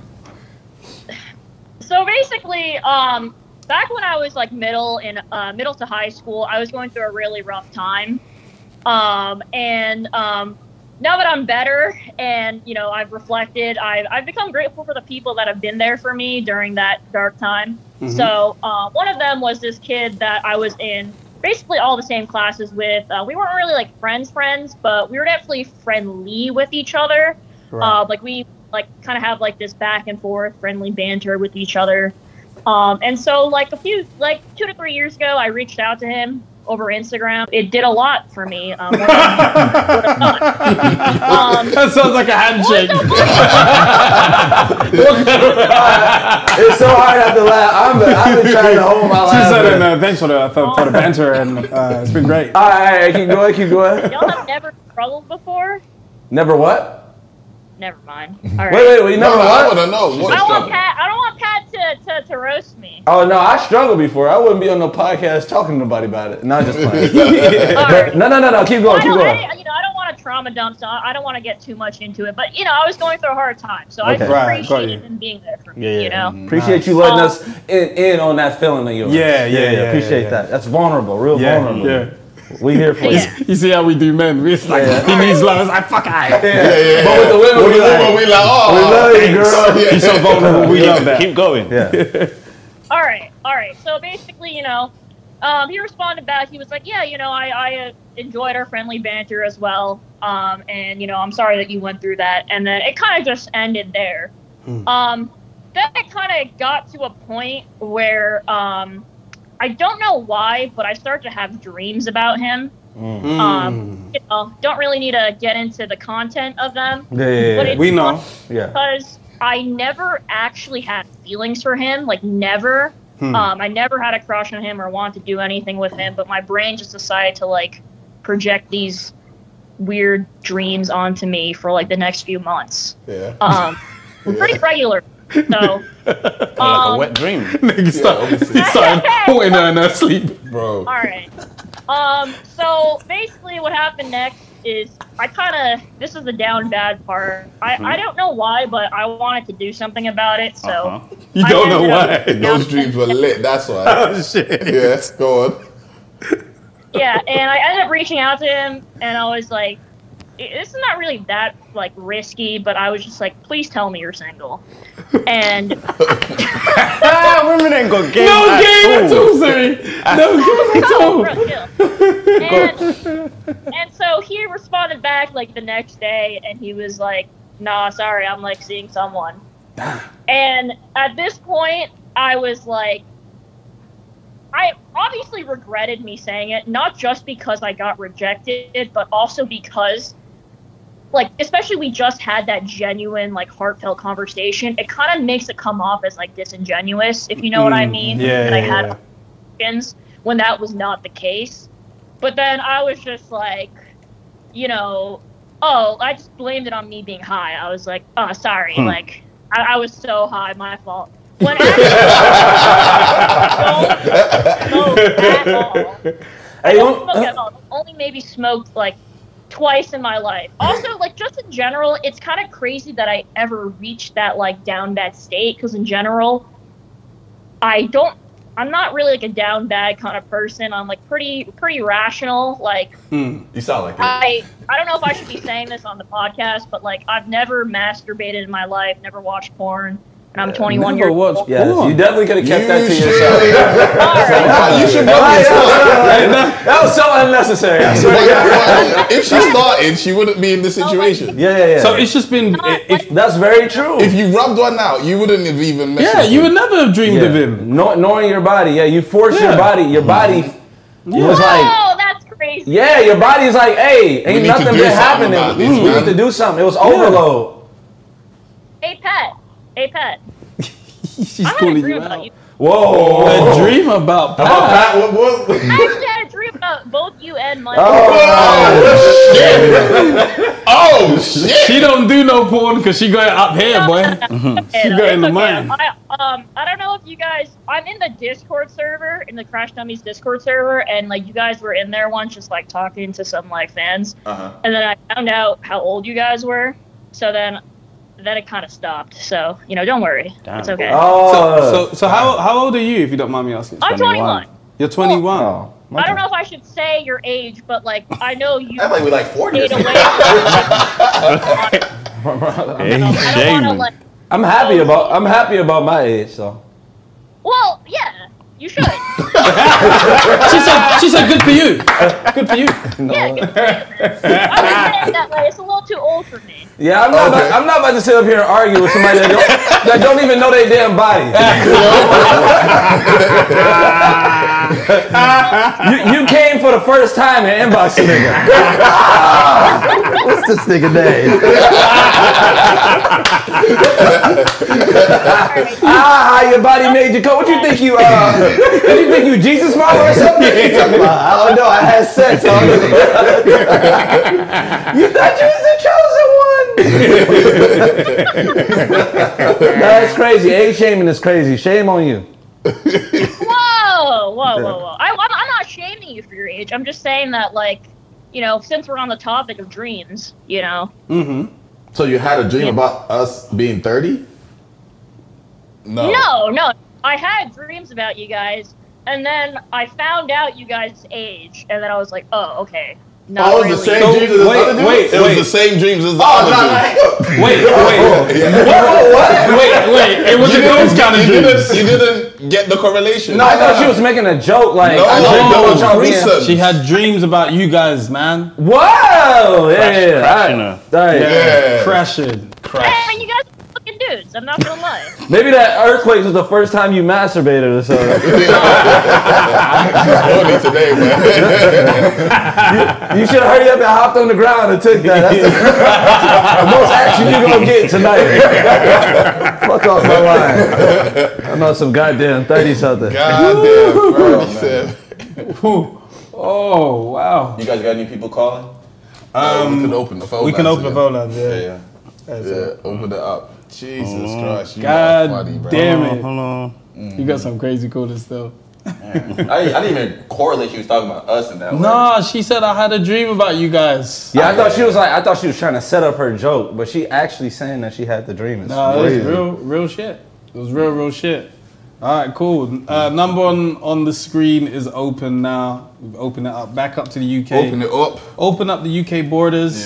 so basically, um, back when I was like middle in uh, middle to high school, I was going through a really rough time. Um, and um, now that I'm better and you know I've reflected, I've I've become grateful for the people that have been there for me during that dark time. Mhm. So uh, one of them was this kid that I was in basically all the same classes with. Uh, we weren't really like friends friends, but we were definitely friendly with each other. Right. Uh, like we like kind of have like this back and forth friendly banter with each other. Um, and so like a few like two to three years ago, I reached out to him over Instagram. It did a lot for me. Um, more than I would have thought. Um, That sounds like a handshake. It's so hard not to laugh. I'm, I've been trying to hold my She laugh. said, and, uh, thanks for the, for, for the banter, and uh, it's been great. All right, all right, keep going, keep going. Y'all have never struggled before? Never what? Never mind. All right. Wait, wait, wait. Never No, I what? want to know. I What don't want struggle? Pat. I don't want Pat to, to, to roast me. Oh no, I struggled before. I wouldn't be on no podcast talking to nobody about it. Not just playing. All right. No, no, no, no. Keep going. I Keep don't, going. I, you know, I don't want to trauma dump, so I don't want to get too much into it. But you know, I was going through a hard time, so Okay. I Right, got appreciate you. him being there for me. Yeah, yeah. You know. Mm-hmm. Appreciate you letting Um, us in, in on that feeling of yours. Yeah, yeah, yeah, Appreciate yeah, that. That's vulnerable. Real Yeah, vulnerable. yeah. We here for Yeah. you. You see how we do men? We're just like, Yeah. he needs love. It's like, fuck I. Yeah, yeah. But with the women, With we the like, woman, we like, oh, we love you, thanks. girl. Yeah. He's so vulnerable. We love that. Keep going. Yeah. All right, all right. So basically, you know, um, he responded back. He was like, "Yeah, you know, I, I uh, enjoyed our friendly banter as well, um, and you know, I'm sorry that you went through that." And then it kind of just ended there. Um, then it kind of got to a point where um, I don't know why, but I started to have dreams about him. Mm. Um, you know, don't really need to get into the content of them. Yeah, yeah, But yeah. it's We know. Yeah. because I never actually had feelings for him, like never. Hmm. Um, I never had a crush on him or wanted to do anything with him, but my brain just decided to like project these weird dreams onto me for like the next few months. Yeah. Um, pretty regular. So, Like a um, wet dream. Nigga start, obviously. he started putting her in her sleep. Bro. all right. Um, so basically, what happened next is I kind of this is the down bad part. I, I don't know why, but I wanted to do something about it. So Uh-huh. You I don't know ended up- why. Those dreams were lit, that's why. Oh, shit. Yes, go on. yeah, and I ended up reaching out to him, and I was like, "This is not really that like risky," but I was just like, "Please tell me you're single." And Ah, women ain't got game. No at game at all. all, sorry. No game at all. bro, chill. And, and so he responded back like the next day, and he was like, "Nah, sorry, I'm like seeing someone." And at this point, I was like, I obviously regretted me saying it, not just because I got rejected, but also because, like, especially we just had that genuine, like, heartfelt conversation. It kind of makes it come off as, like, disingenuous, if you know what I Mm, mean. yeah, that I yeah, had yeah. questions when that was not the case. But then I was just like, you know, oh, I just blamed it on me being high. I was like, oh, sorry, Hmm. like, I, I was so high, my fault. When actually, don't smoke at all. I Hey, don't you- smoke at all. I've only maybe smoked like twice in my life. Also, like just in general, it's kind of crazy that I ever reached that like down bad state. Because in general, I don't. I'm not really like a down bad kind of person. I'm like pretty pretty rational. Like Hmm. You sound like it. I I don't know if I should be saying this on the podcast, but like I've never masturbated in my life, never watched porn, and I'm twenty-one Never years watched old. Yes, you definitely could have kept You that to should. yourself. All right. You should Hey, probably hey, start. hey, hey, That was so unnecessary. I swear to God. If she started, she wouldn't be in this situation. Yeah, yeah, yeah. So it's just been. If, That's very true. If you rubbed one out, you wouldn't have even messaged yeah, you him. would never have dreamed yeah. of him. Know- knowing your body, yeah, you force your Yeah. body. Your body was like, Oh, that's crazy. yeah, your body's like, hey, ain't need to nothing do been something happening. about this, Mm, we man. need to do something. It was overload. Hey, Pet. Hey, Pet. She's I had a calling dream you about out. you. Whoa. A dream about About Pat. that, what was? I actually had a dream about both you and Mike. Oh shit! Oh shit! She don't do no porn because she got it up here, boy. She got in the mind. I, um, I don't know if you guys. I'm in the Discord server, in the Crash Dummies Discord server, and like you guys were in there once, just like talking to some like fans, Uh-huh. and then I found out how old you guys were. So then, then it kind of stopped. So you know, don't worry, Damn. it's okay. Oh. So, so, so how how old are you, if you don't mind me asking? I'm twenty-one. You're twenty-one. Oh, I don't know if I should say your age, but like I know you. I like we like forty. stayed away. from- Hey, I don't want to shame. like. I'm happy about. I'm happy about my age, so. Well, yeah, you should. She said, she said, good for you. Good for you. Yeah, good for you. I'm just saying that like it's a little too old for me. Yeah, I'm not. Okay. About, I'm not about to sit up here and argue with somebody that don't, that don't even know their damn body. you, you came for the first time and inbox a nigga. What's this nigga name? Ah, your body made you come. What you think you? Uh, what you think you Jesus mama or something? What you talking about? I don't know. I had sex. I don't know. You thought you was the chosen one. That's crazy. Age shaming is crazy. Shame on you. Whoa, whoa, whoa, whoa! I, I'm, I'm not shaming you for your age. I'm just saying that, like, you know, since we're on the topic of dreams, you know. Mm-hmm. So you had a dream Yeah. about us being thirty? No. No, no. I had dreams about you guys, and then I found out you guys' age, and then I was like, oh, okay. Not Oh, it was really. the same dreams as the wait, other dude? wait, It wait. was the same dreams as the Oh, other no, dude. no. Wait, wait. Yeah. Wait, wait. It was You a those didn't, kind of you, dreams. didn't, you didn't get the correlation. No, I thought she was making a joke. Like, No, I no, dreamed no, about y'all being- recent. She had dreams about you guys, man. Whoa! Yeah, Crash- yeah, yeah. crashing All right. her. All right. Yeah. Crashing. Hey, you guys are fucking dudes. I'm not gonna lie. Maybe that earthquake was the first time you masturbated or something. Only today, man. You should have hurried up and hopped on the ground and took that. That's the, the most action you're going to get tonight. Fuck off my line. I'm not some goddamn thirty-something. Goddamn, thirty-seven. Oh, wow. You guys got any people calling? Um, we can open the phone. We can lines open the again. phone lines, yeah. Yeah, yeah. Yeah, open it up. Jesus Christ, you God are funny, bro. damn Hold on, it. hold on. You got some crazy coolness though. I, didn't, I didn't even correlate she was talking about us in that way. Nah, she said I had a dream about you guys. Yeah, I thought she was like, I thought she was trying to set up her joke, but she actually saying that she had the dream. It's Nah, it was crazy. real, real shit. It was real, real shit. All right, cool. Uh, number on on the screen is open now. We've opened it up, back up to the U K. Open it up. Open up the U K borders.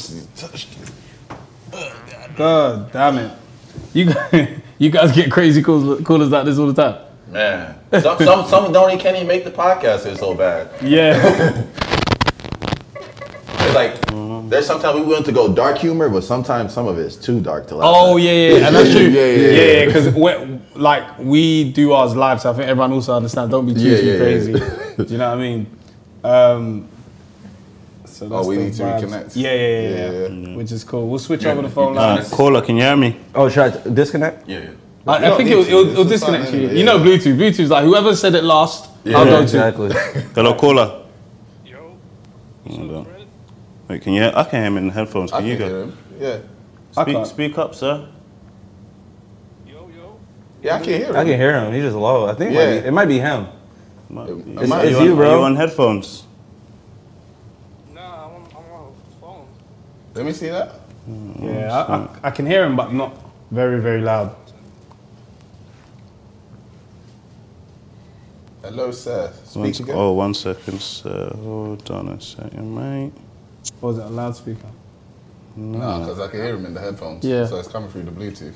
God damn it. You guys, you guys get crazy calls, callers like this all the time. Man. Some, some, some don't even, can't even make the podcast. It's so bad. Yeah. It's like, there's sometimes we want to go dark humor, but sometimes some of it is too dark to laugh Oh at. yeah, yeah, and that's true. Yeah, yeah, yeah, yeah. Because like we do ours live, so I think everyone also understands. Don't be too, Yeah, too yeah, crazy. yeah. Do you know what I mean? Um, so Oh, that's we the need to vibes. reconnect. Yeah, yeah, yeah, yeah, Yeah, yeah. Which is cool. We'll switch Yeah, over the phone you Uh, lines. caller, can you hear me? Oh, should I disconnect? Yeah, yeah. I, I don't think need it'll, to. it'll, It's it'll the disconnect sign you. anyway, You yeah. know, Bluetooth. Bluetooth's like whoever said it last. I'll Yeah, go exactly. Hello, caller. Yo. Hold on. Wait, can you hear? I can hear him in the headphones. I Can you can hear go? him. Yeah. I Speak, can't. speak up, sir. Yo, yo. Yeah, I can hear him. I can hear him. He's just low. I think it, might Yeah. be, it might be him. Might It- be- it Are might- it's on- you, bro. Are you on headphones? Nah, I'm on, I'm on phone. Let me see that. Yeah, I, I, I can hear him, but not very, very loud. Hello, sir. One, Speak again. oh, one second, sir. Hold on a second, mate. Or was it a loudspeaker? No, because I can hear him in the headphones. Yeah. So it's coming through the Bluetooth.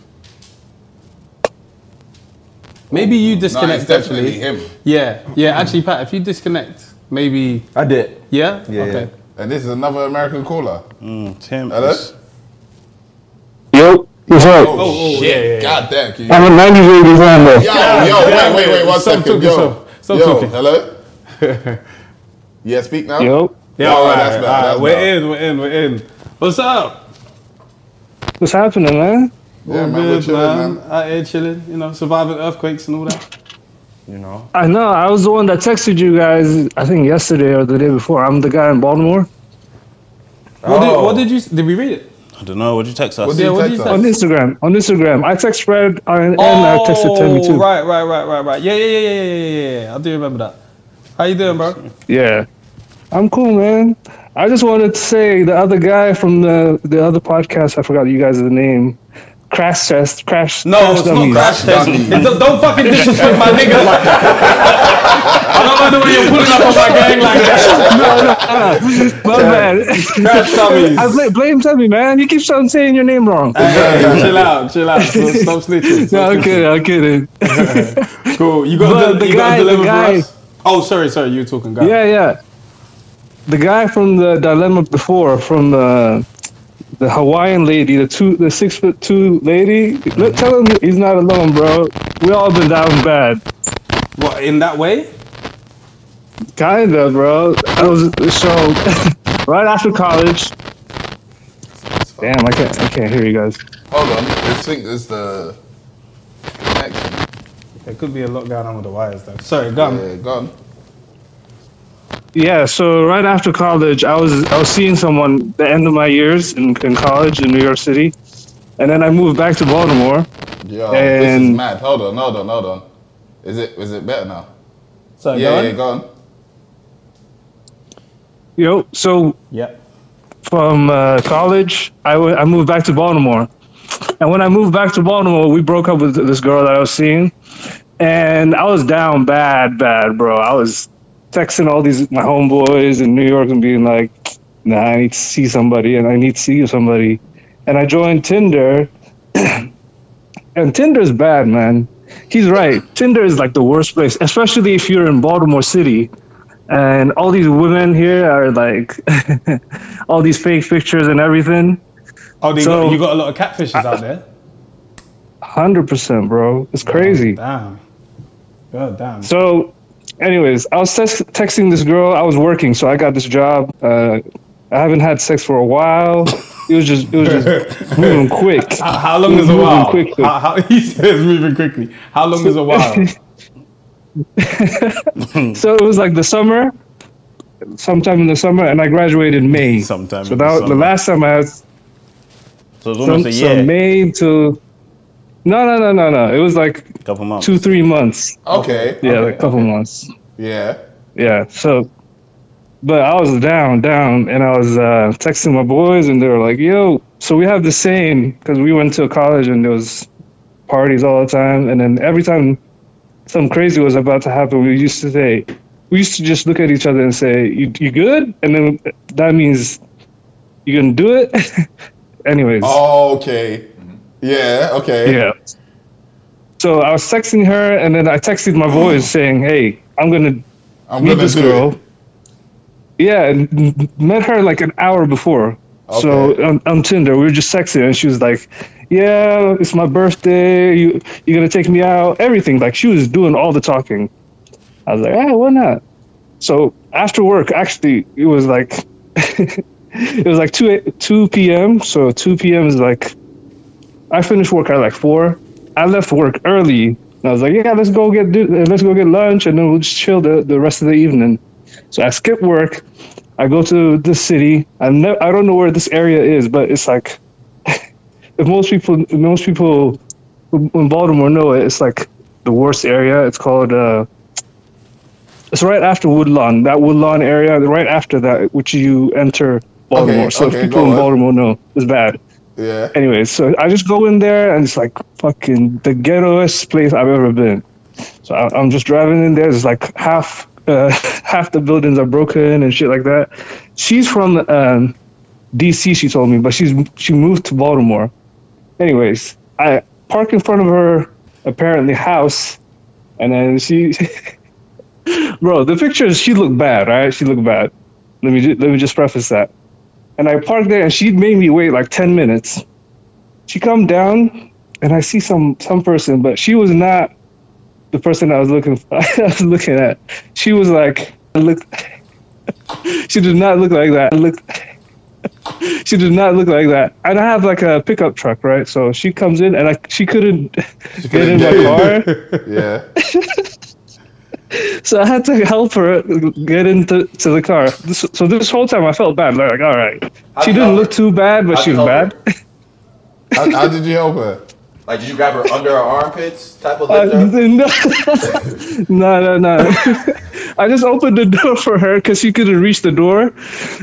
Maybe you No, disconnect it's definitely actually. him. Yeah, yeah. Actually, Pat, if you disconnect, maybe. I did. Yeah. Yeah, Okay. yeah. And this is another American caller. Mm, Tim. Hello? is- Yo, what's up? Oh, oh, shit. yeah, yeah, yeah. God damn. Can you I'm a nineties baby fan though. Yo, yo, wait, wait, wait, one Stop second. talking, Yo, stop- stop yo, talking. hello? Yeah, speak now? Yo, Yeah, Oh, all right, that's better, all right. that's We're better. in, we're in, we're in. What's up? what's happening, man? Yeah, All man, we're good, chilling, man. man. Out here chilling, you know, surviving earthquakes and all that. You know. I know. I was the one that texted you guys. I think yesterday or the day before. I'm the guy in Baltimore What, did, Oh. what did you? Did we read it? I don't know. What did you text us? What did Yeah, you what text did you us? on Instagram. On Instagram, I text Fred and, and I texted Timmy too. Oh, right, right, right, right, right. Yeah, yeah, yeah, yeah, yeah, yeah, yeah. I do remember that. How you doing, bro? Yeah, I'm cool, man. I just wanted to say the other guy from the the other podcast. I forgot you guys' name. Crash test. Crash. No, crash it's not dummies. crash test. It don't, don't fucking disrespect my niggas like that. I don't know the way you're pulling up on my gang like that. My bad. Crash dummies. I blame, blame Timmy, man. You keep on saying your name wrong. Hey, chill out, chill out. Stop, stop snitching. Stop No, I'm snitching. kidding. I'm kidding. Cool. You got But to, the you got guy- to the deliver guy- for us. Oh, sorry, sorry. You were talking, guy. Yeah, yeah. The guy from the dilemma before, from the the Hawaiian lady, the two, the six foot two lady. Look, tell him he's not alone, bro. We all been down bad. What, in that way? Kinda, bro. That was the show right after college. Damn, I can't, I can't hear you guys. Hold on. I think it's the connection. There could be a lot going on with the wires, though. Sorry, go on. Yeah, gone. yeah, so right after college, I was I was seeing someone the end of my years in, in college in New York City, and then I moved back to Baltimore. Yo, and this is mad. Hold on, hold on, hold on. Is it is it better now? So yeah, go on. yeah, go on. Yo, so Yep. from uh, college, I, w- I moved back to Baltimore. And when I moved back to Baltimore, we broke up with this girl that I was seeing. And I was down bad, bad, bro. I was texting all these, my homeboys in New York and being like, nah, I need to see somebody and I need to see somebody. And I joined Tinder. And Tinder's bad, man. He's right. Tinder is like the worst place, especially if you're in Baltimore City. And all these women here are like, all these fake pictures and everything. Oh, you, So- got, you got a lot of catfishes out there? one hundred percent, bro. It's crazy. Damn. God damn. So, anyways, I was tex- texting this girl. I was working, so I got this job. Uh, I haven't had sex for a while. It was just, it was just moving quick. How, how long It was is a moving while? quickly. How, how, he says moving quickly. How long is a while? So it was like the summer, sometime in the summer, and I graduated in May. Sometime So in the that was the summer. last time I had. So it was almost so, a so year. May to. No, no, no, no, no. It was like Couple months. two, three months. Okay. Yeah, okay, like a couple months. Yeah. Yeah. So, but I was down, down, and I was uh, texting my boys, and they were like, "Yo." So we have the saying because we went to college and there was parties all the time, and then every time something crazy was about to happen, we used to say, we used to just look at each other and say, "You, you good?" And then that means you gonna do it. Anyways. Oh, okay. Yeah. Okay. Yeah. So I was texting her, and then I texted my boys saying, "Hey, I'm gonna I'm meet gonna this do girl." it. Yeah, and m- met her like an hour before. So on, on Tinder, we were just texting, and she was like, "Yeah, it's my birthday. You you gonna take me out?" Everything. Like she was doing all the talking. I was like, "Ah, why not?" So after work, actually, it was like it was like two two p.m. So two p.m. is like I finished work at like four. I left work early. And I was like, "Yeah, let's go get do- let's go get lunch, and then we'll just chill the, the rest of the evening." So I skip work. I go to the city. I ne- I don't know where this area is, but it's like if most people if most people in Baltimore know it, it's like the worst area. It's called uh, it's right after Woodlawn. That Woodlawn area, right after that, which you enter Baltimore. Okay, so okay, if people go in on. Baltimore know, it's bad. Yeah. Anyways, so I just go in there and it's like fucking the ghettoest place I've ever been. So I, I'm just driving in there. It's like half uh, half the buildings are broken and shit like that. She's from um, D C, she told me, but she's she moved to Baltimore. Anyways, I park in front of her apparently house, and then she, bro, the pictures she looked bad, right? She looked bad. Let me ju- let me just preface that. And I parked there, and she made me wait like ten minutes. She come down, and I see some some person, but she was not the person I was looking for. I was looking at. She was like, look. She did not look like that. Look. She did not look like that. And I have like a pickup truck, right? So she comes in, and I she couldn't get in my car. Yeah. So I had to help her get into to the car. This, so this whole time I felt bad. Like, all right, How'd she you didn't help look too bad, but How'd she you was help bad. How, how did you help her? Like, did you grab her under her armpits type of Uh, lift her? no, no, no. I just opened the door for her because she couldn't reach the door,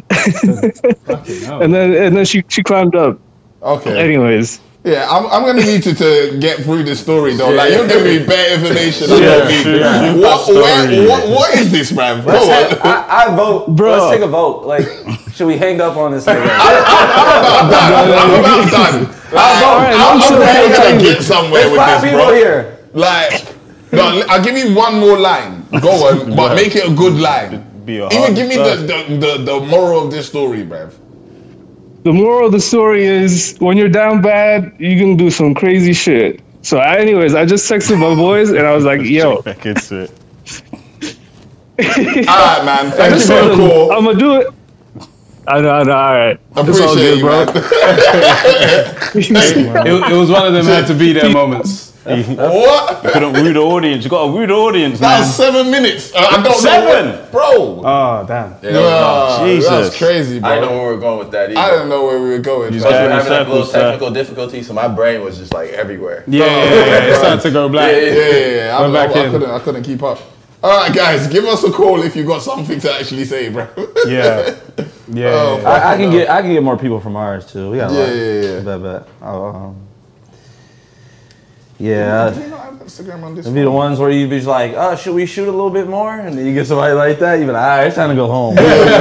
and then and then she she climbed up. Okay. Anyways. Yeah, I'm, I'm gonna need you to get through the story though. Like you're giving me bad information. I Yeah, don't need. yeah. What, where, what, what is this, man? Go Let's on. have- I, I vote. Bro. Let's take a vote. Like, should we hang up on this nigga? I'm about done. I'm about done. Like, Alright, I'm, I'm I'm really sorry. gonna get somewhere There's with five this, people bro. here. Like, no, I'll give you one more line. Go on, but make it a good line. Be a Even hard give me the, the, the, the moral of this story, bruv. The moral of the story is when you're down bad, you can do some crazy shit. So, I, anyways, I just texted my boys and I was like, "Yo, Back into it. Alright, man. Thank you for the call. I'm gonna do it." I know, I know. All right, it's all Appreciate good, you, bro. man. It, it was one of them had to be there moments. You, What? you couldn't woo the audience. You got to woo the audience, That man. was seven minutes. Uh, I don't Seven? know. What, bro. Oh, damn. Yeah, that was Nah, Jesus. that's crazy, bro. I didn't know where we were going with that either. I didn't know where we were going. You Plus, Yeah, we were in having like little circles, sir. technical difficulties, so my brain was just like everywhere. Yeah, yeah, yeah, yeah. It started to go black. Yeah, Yeah, yeah, yeah. I, We're back I, I in. couldn't. I couldn't keep up. All right, guys, give us a call if you got something to actually say, bro. Yeah. Yeah. Oh, yeah. I, I can get I can get more people from ours too. We got a Yeah, lot. yeah, yeah. Bet, bet. Oh, um, yeah. Do you not have Instagram on this? It'd be the ones where you be like, oh, should we shoot a little bit more? And then you get somebody like that, you be like, all right, it's time to go home.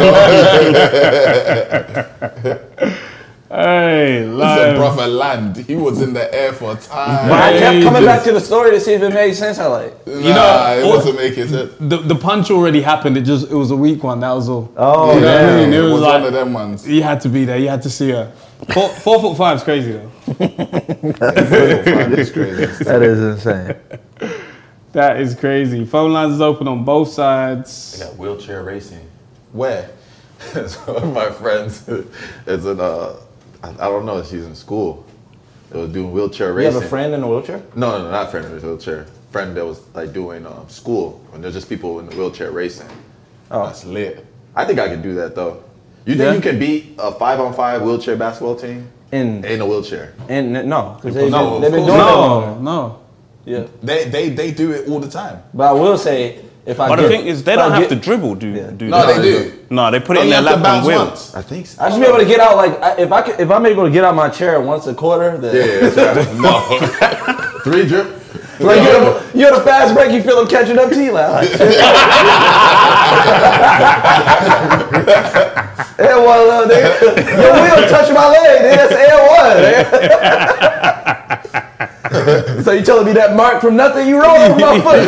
Hey, Listen, live. brother, land. He was in the air for time. But I kept coming Ages. back to the story to see if it made sense. I like, Nah, You know, it all- wasn't making sense. The, the punch already happened. It just it was a weak one. That was all. oh, You know what I yeah. mean? It It was was like one of them ones. you had to be there. You had to see her. Four, four foot five's crazy though. That's crazy. That is insane. That is crazy. Phone lines is open on both sides. I got wheelchair racing. Where? So one of my friends is in uh I, I don't know if she's in school. They was doing wheelchair You racing. have a friend in a wheelchair? No, no, no, not friend in a wheelchair. Friend that was like doing um, school, and there's just people in the wheelchair racing. Oh, That's lit. I think I could do that though. You think Yeah. you can beat a five on five wheelchair basketball team in in a wheelchair? in no, because they've No, been, they've been of doing course that. No, no. Yeah, They they they do it all the time. but I will say if I But get, the thing is, they if don't I have get- to dribble, do, Yeah. do No, they? they do. No, they put it Oh, in you their have to lap bounce and wheel. once. I think so. I should be able to get out like I- if I could, if I'm able to get out my chair once a quarter. Then Yeah, that's right. No. Three drip. like you're, you're the fast break, you feel them catching up to you. Like, like Air one, little nigga. Your wheel touched my leg, nigga. That's Air one. So you telling me that mark from nothing you rolled over my foot?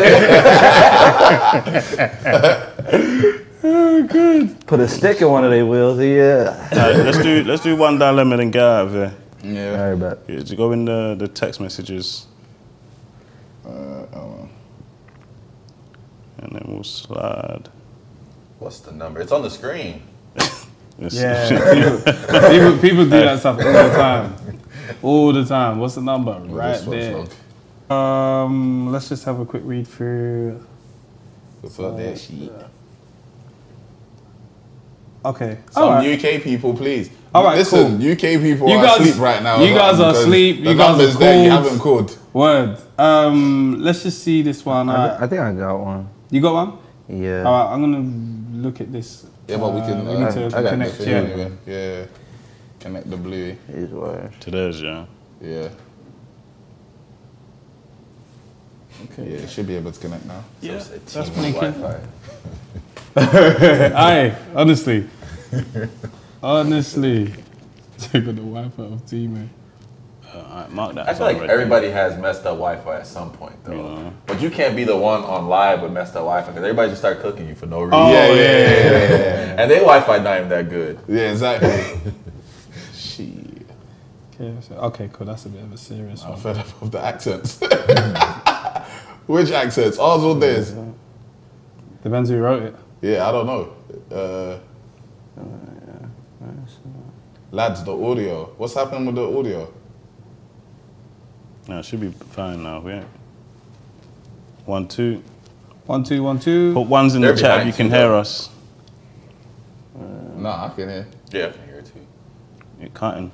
Oh, good. Put a stick in one of their wheels. Yeah. Alright, let's do let's do one dilemma and get out of here. Yeah. All right, bet. Yeah, to go in the, the text messages, Uh, oh, and then we'll slide. What's the number? It's on the screen. Let's- Yeah. people, people do that stuff all the time. All the time. What's the number? Right this one's there. long. Um, let's just have a quick read through. What's up there, sheet? Okay. Some All right. U K people, please. All right, Listen, cool. U K people You are guys- asleep right now. you guys are because asleep, The you guys are numbers there, you cold. haven't called. Word. Um, let's just see this one. I, Uh, I think I got one. you got one? Yeah. All right. I'm gonna look at this. Yeah, but we can. Uh, Uh, we need to I got connect. the thing Yeah. anyway. Yeah. Connect the blue. These words. To theirs, yeah. Yeah. Okay. Yeah, it should be able to connect now. Yeah, So it's a that's team with blinking. Wi-Fi. Aye, honestly. Honestly. Take on the Wi-Fi of teammate. Uh, alright, mark that. I as feel like already. everybody has messed up Wi-Fi at some point, though. Yeah. But you can't be the one on live with messed up Wi-Fi because everybody just start cooking you for no reason. Oh, yeah, yeah, yeah, yeah, yeah, yeah, yeah. And their Wi-Fi not even that good. Yeah, exactly. Shit. Okay, so- okay, cool. That's a bit of a serious I'm one. fed up of the accents. Which accents? Ours or theirs? Depends who wrote it. Yeah, I don't know. Uh, lads, the audio. What's happening with the audio? No, it should be fine now, yeah. One, two. One, two, one, two. Put ones in They're the chat if behind you can you, hear though. us. Nah, I can hear. Yeah, I can hear it too. You're cutting.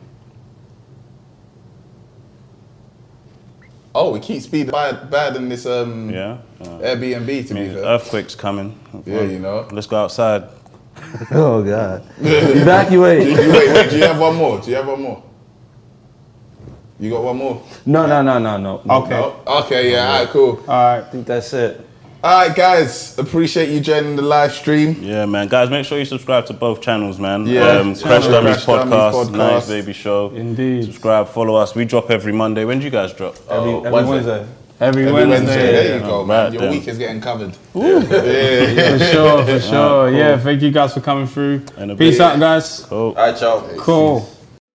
Oh, we keep speed bad, bad in this um, Yeah. Uh, Airbnb, to I be mean, fair. earthquake's coming. Yeah, you know. Let's go outside. Oh God. Evacuate. Do you- wait, wait, do you have one more? Do you have one more? You got one more? No, no, no, no, no. Okay. No? Okay, yeah, all right, cool. All right. I think that's it. All right, guys, appreciate you joining the live stream. Yeah, man. Guys, make sure you subscribe to both channels, man. Yeah. Um, Crash Yeah. Dummies Crash Dummies podcast, podcast. Nice Baby Show. Indeed. Subscribe, follow us. We drop every Monday. When do you guys drop? Every, Oh, every Wednesday. Wednesday. Every, Every Wednesday. Wednesday, there you Yeah. go, Right man. Your then. week is getting covered. Ooh. Yeah. For sure, for sure. Yeah, thank you guys for coming through. And a Peace bit. out, guys. Cool. All right, y'all. Cool.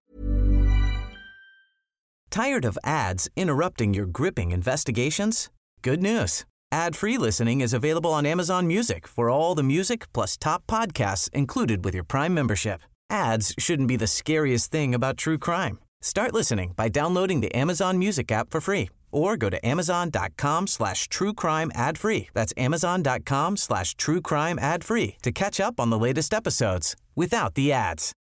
Tired of ads interrupting your gripping investigations? Good news. Ad-free listening is available on Amazon Music for all the music plus top podcasts included with your Prime membership. Ads shouldn't be the scariest thing about true crime. Start listening by downloading the Amazon Music app for free Or go to amazon.com slash true crime ad free. That's amazon.com slash true crime ad free to catch up on the latest episodes without the ads.